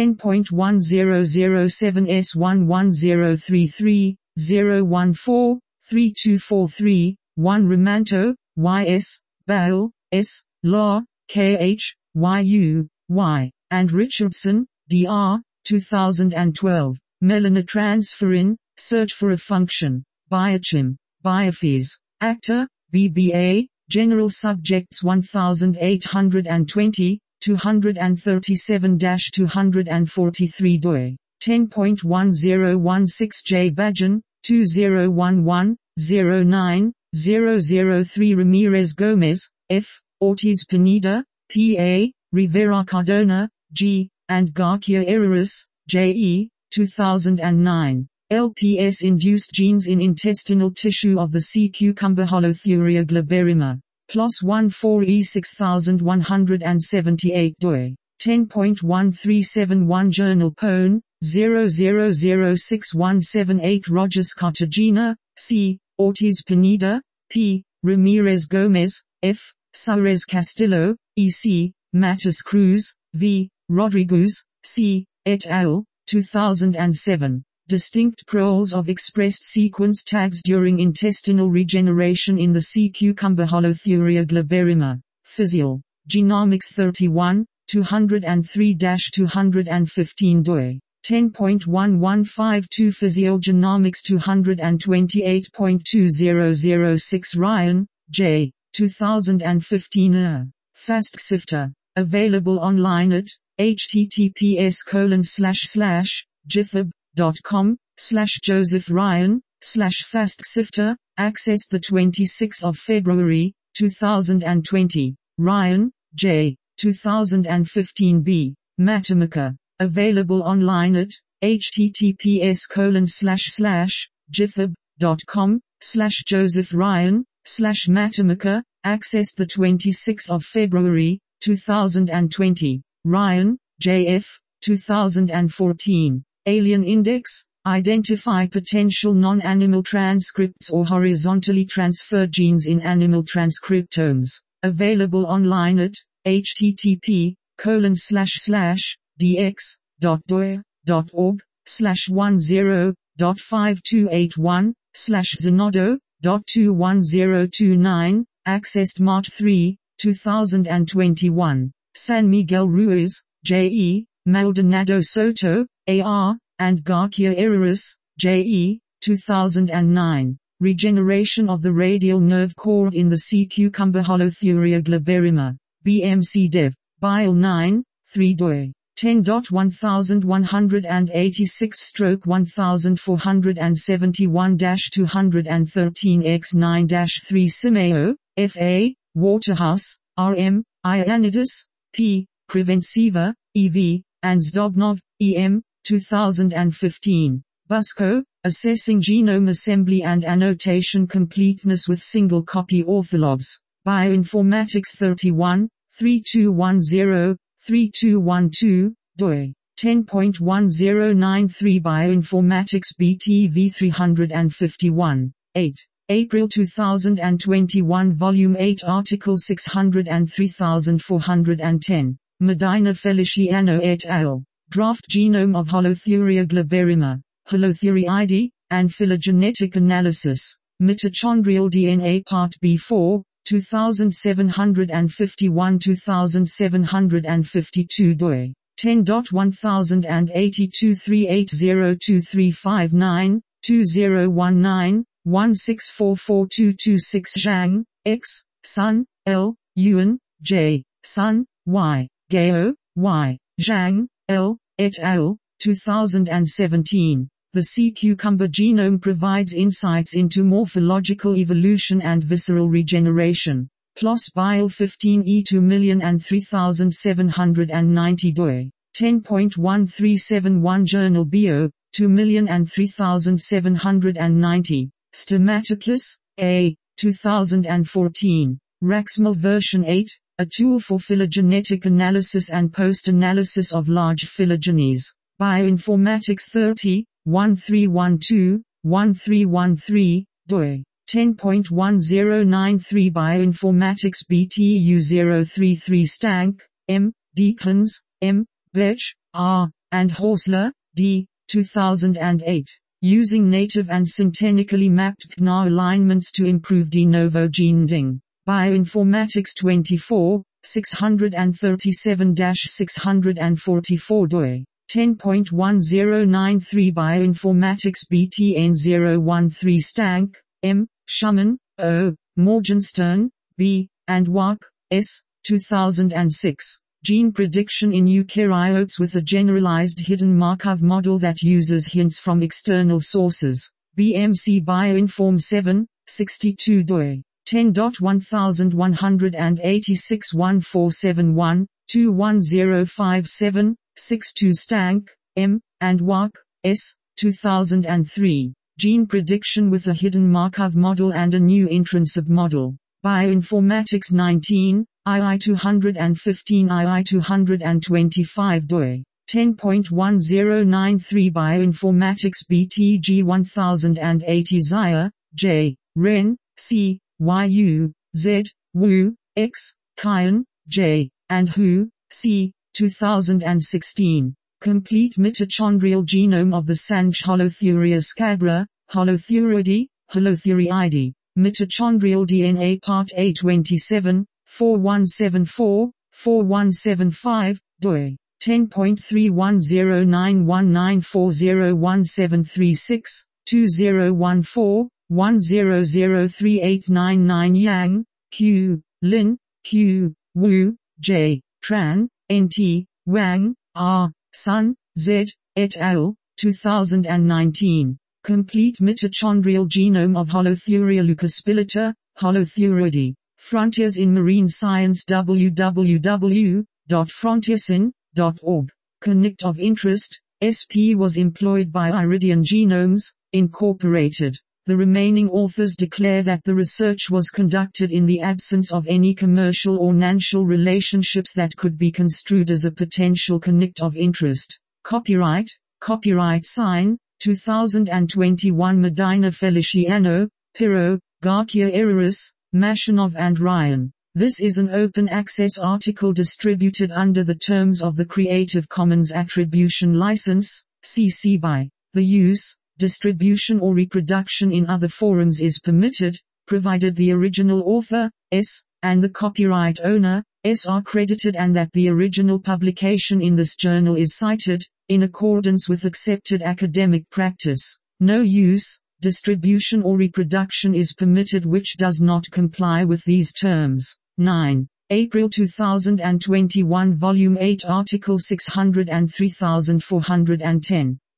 10.1007S11033, 014, 3243, 1 Romanto, Y.S., Bale, S., La, K.H., Y.U., Y., and Richardson, D.R., 2012. Melanotransferin, Search for a Function. Biochim, Biophys, Actor, BBA, General Subjects 1820, 237-243 doi. 10.1016 Bajan, 2011, 09, 003 Ramirez Gomez, F., Ortiz Pineda, P.A., Rivera Cardona, G., and Garcia Herreras, J.E., 2009. LPS-induced genes in intestinal tissue of the sea cucumber Holothuriea glaberrima. PLOS 14E6178 doi. 10.1371 Journal Pone, 00061778 Rogers Cartagena, C., Ortiz Pineda, P., Ramirez Gomez, F., Suarez Castillo, E.C., Matus Cruz, V., Rodriguez, C., et al., 2007. Distinct proles of expressed sequence tags during intestinal regeneration in the sea cucumber Holothuriea glaberrima. Physiol. Genomics 31, 203-215 doi. 10.1152 Physiogenomics 228.2006 Ryan, J. 2015. FastSifter. Available online at https://github.com/Joseph Ryan/FastSifter, accessed the 26th of February, 2020. Ryan, J. 2015b. Matematica. Available online at https://github.com/Joseph Ryan/Matematica, accessed the 26th of February, 2020. Ryan, J.F., 2014. Alien Index. Identify potential non-animal transcripts or horizontally transferred genes in animal transcriptomes. Available online at http://dx.doy.org/10.5281/Zenodo.21029, accessed March 3, 2021. San Miguel Ruiz, J.E., Maldonado Soto, A.R., and Garcia Herreras, J.E., 2009. Regeneration of the radial nerve cord in the sea cucumber Holothuriea glaberrima. BMC Dev. Bile 9, 3 doi. 10.1171-1471-213x9-3 Simeo, F.A., Waterhouse, R.M., Ioannidis, P., Prevensiva, E.V., and Zdobnov, E.M., 2015. Busco, Assessing Genome Assembly and Annotation Completeness with Single Copy Orthologs. Bioinformatics 31, 3210, 3212, doi. 10.1093 Bioinformatics BTV 351. 8. April 2021 Volume 8 Article 603410. Medina Feliciano et al. Draft Genome of Holothuriea glaberrima, Holothuriidae, and Phylogenetic Analysis. Mitochondrial DNA Part B4, 2751-2752 doi. 10.108238023592, 2019-16442226 Zhang, X, Sun, L, Yuan, J, Sun, Y, Gao, Y, Zhang, L, et al., 2017. The sea cucumber genome provides insights into morphological evolution and visceral regeneration. PLOS Bile 15E 2,003,790 doi. 10.1371 Journal Bio, 2,003,790. Stomaticus, A, 2014. Raxmal version 8, a tool for phylogenetic analysis and post-analysis of large phylogenies. Bioinformatics 30, 1312-1313, doi. 10.1093 Bioinformatics BTU 033 Stank, M. Deakins, M. Bech, R. and Horsler, D. 2008. Using native and synthetically mapped GNA alignments to improve de novo gene ding. Bioinformatics 24, 637-644 doi. 10.1093 Bioinformatics BTN 013 Stank, M. Schumann, O. Morgenstern, B. and Wack, S. 2006. Gene prediction in eukaryotes with a generalized hidden Markov model that uses hints from external sources. BMC Bioinform 7, 62 doi. 10.1186 1471, 21057, 62 Stank, M. and Wack, S. 2003. Gene prediction with a hidden Markov model and a new intrinsic model. Bioinformatics 19, II215 II225 doi. 10.1093 Bioinformatics BTG 1080 Zaya, J. Ren, C. YU, Z. Wu, X. Kyan, J. and Hu, C. 2016. Complete mitochondrial genome of the Sanj Holothuria scagra, Holothuroidae, Holothuroidae. Mitochondrial DNA Part A27, 4174, 4175, doi. 10.310919401736, 2014, 10038999 Yang, Q, Lin, Q, Wu, J, Tran, NT, Wang, R, Sun, Z, et al., 2019. Complete mitochondrial genome of Holothuria leucospilita, Holothuroidae. Frontiers in Marine Science www.frontiersyn.org. Connect of interest, SP was employed by Iridian Genomes, Incorporated. The remaining authors declare that the research was conducted in the absence of any commercial or financial relationships that could be construed as a potential connect of interest. Copyright sign, 2021 Medina Feliciano, Pirro, Garcia Ereris, Mashanov and Ryan. This is an open access article distributed under the terms of the Creative Commons Attribution License, CC BY. The use, distribution or reproduction in other forums is permitted, provided the original author, S, and the copyright owner, S are credited and that the original publication in this journal is cited, in accordance with accepted academic practice. No use, distribution or reproduction is permitted which does not comply with these terms. 9. April 2021 Volume 8 Article 603,410.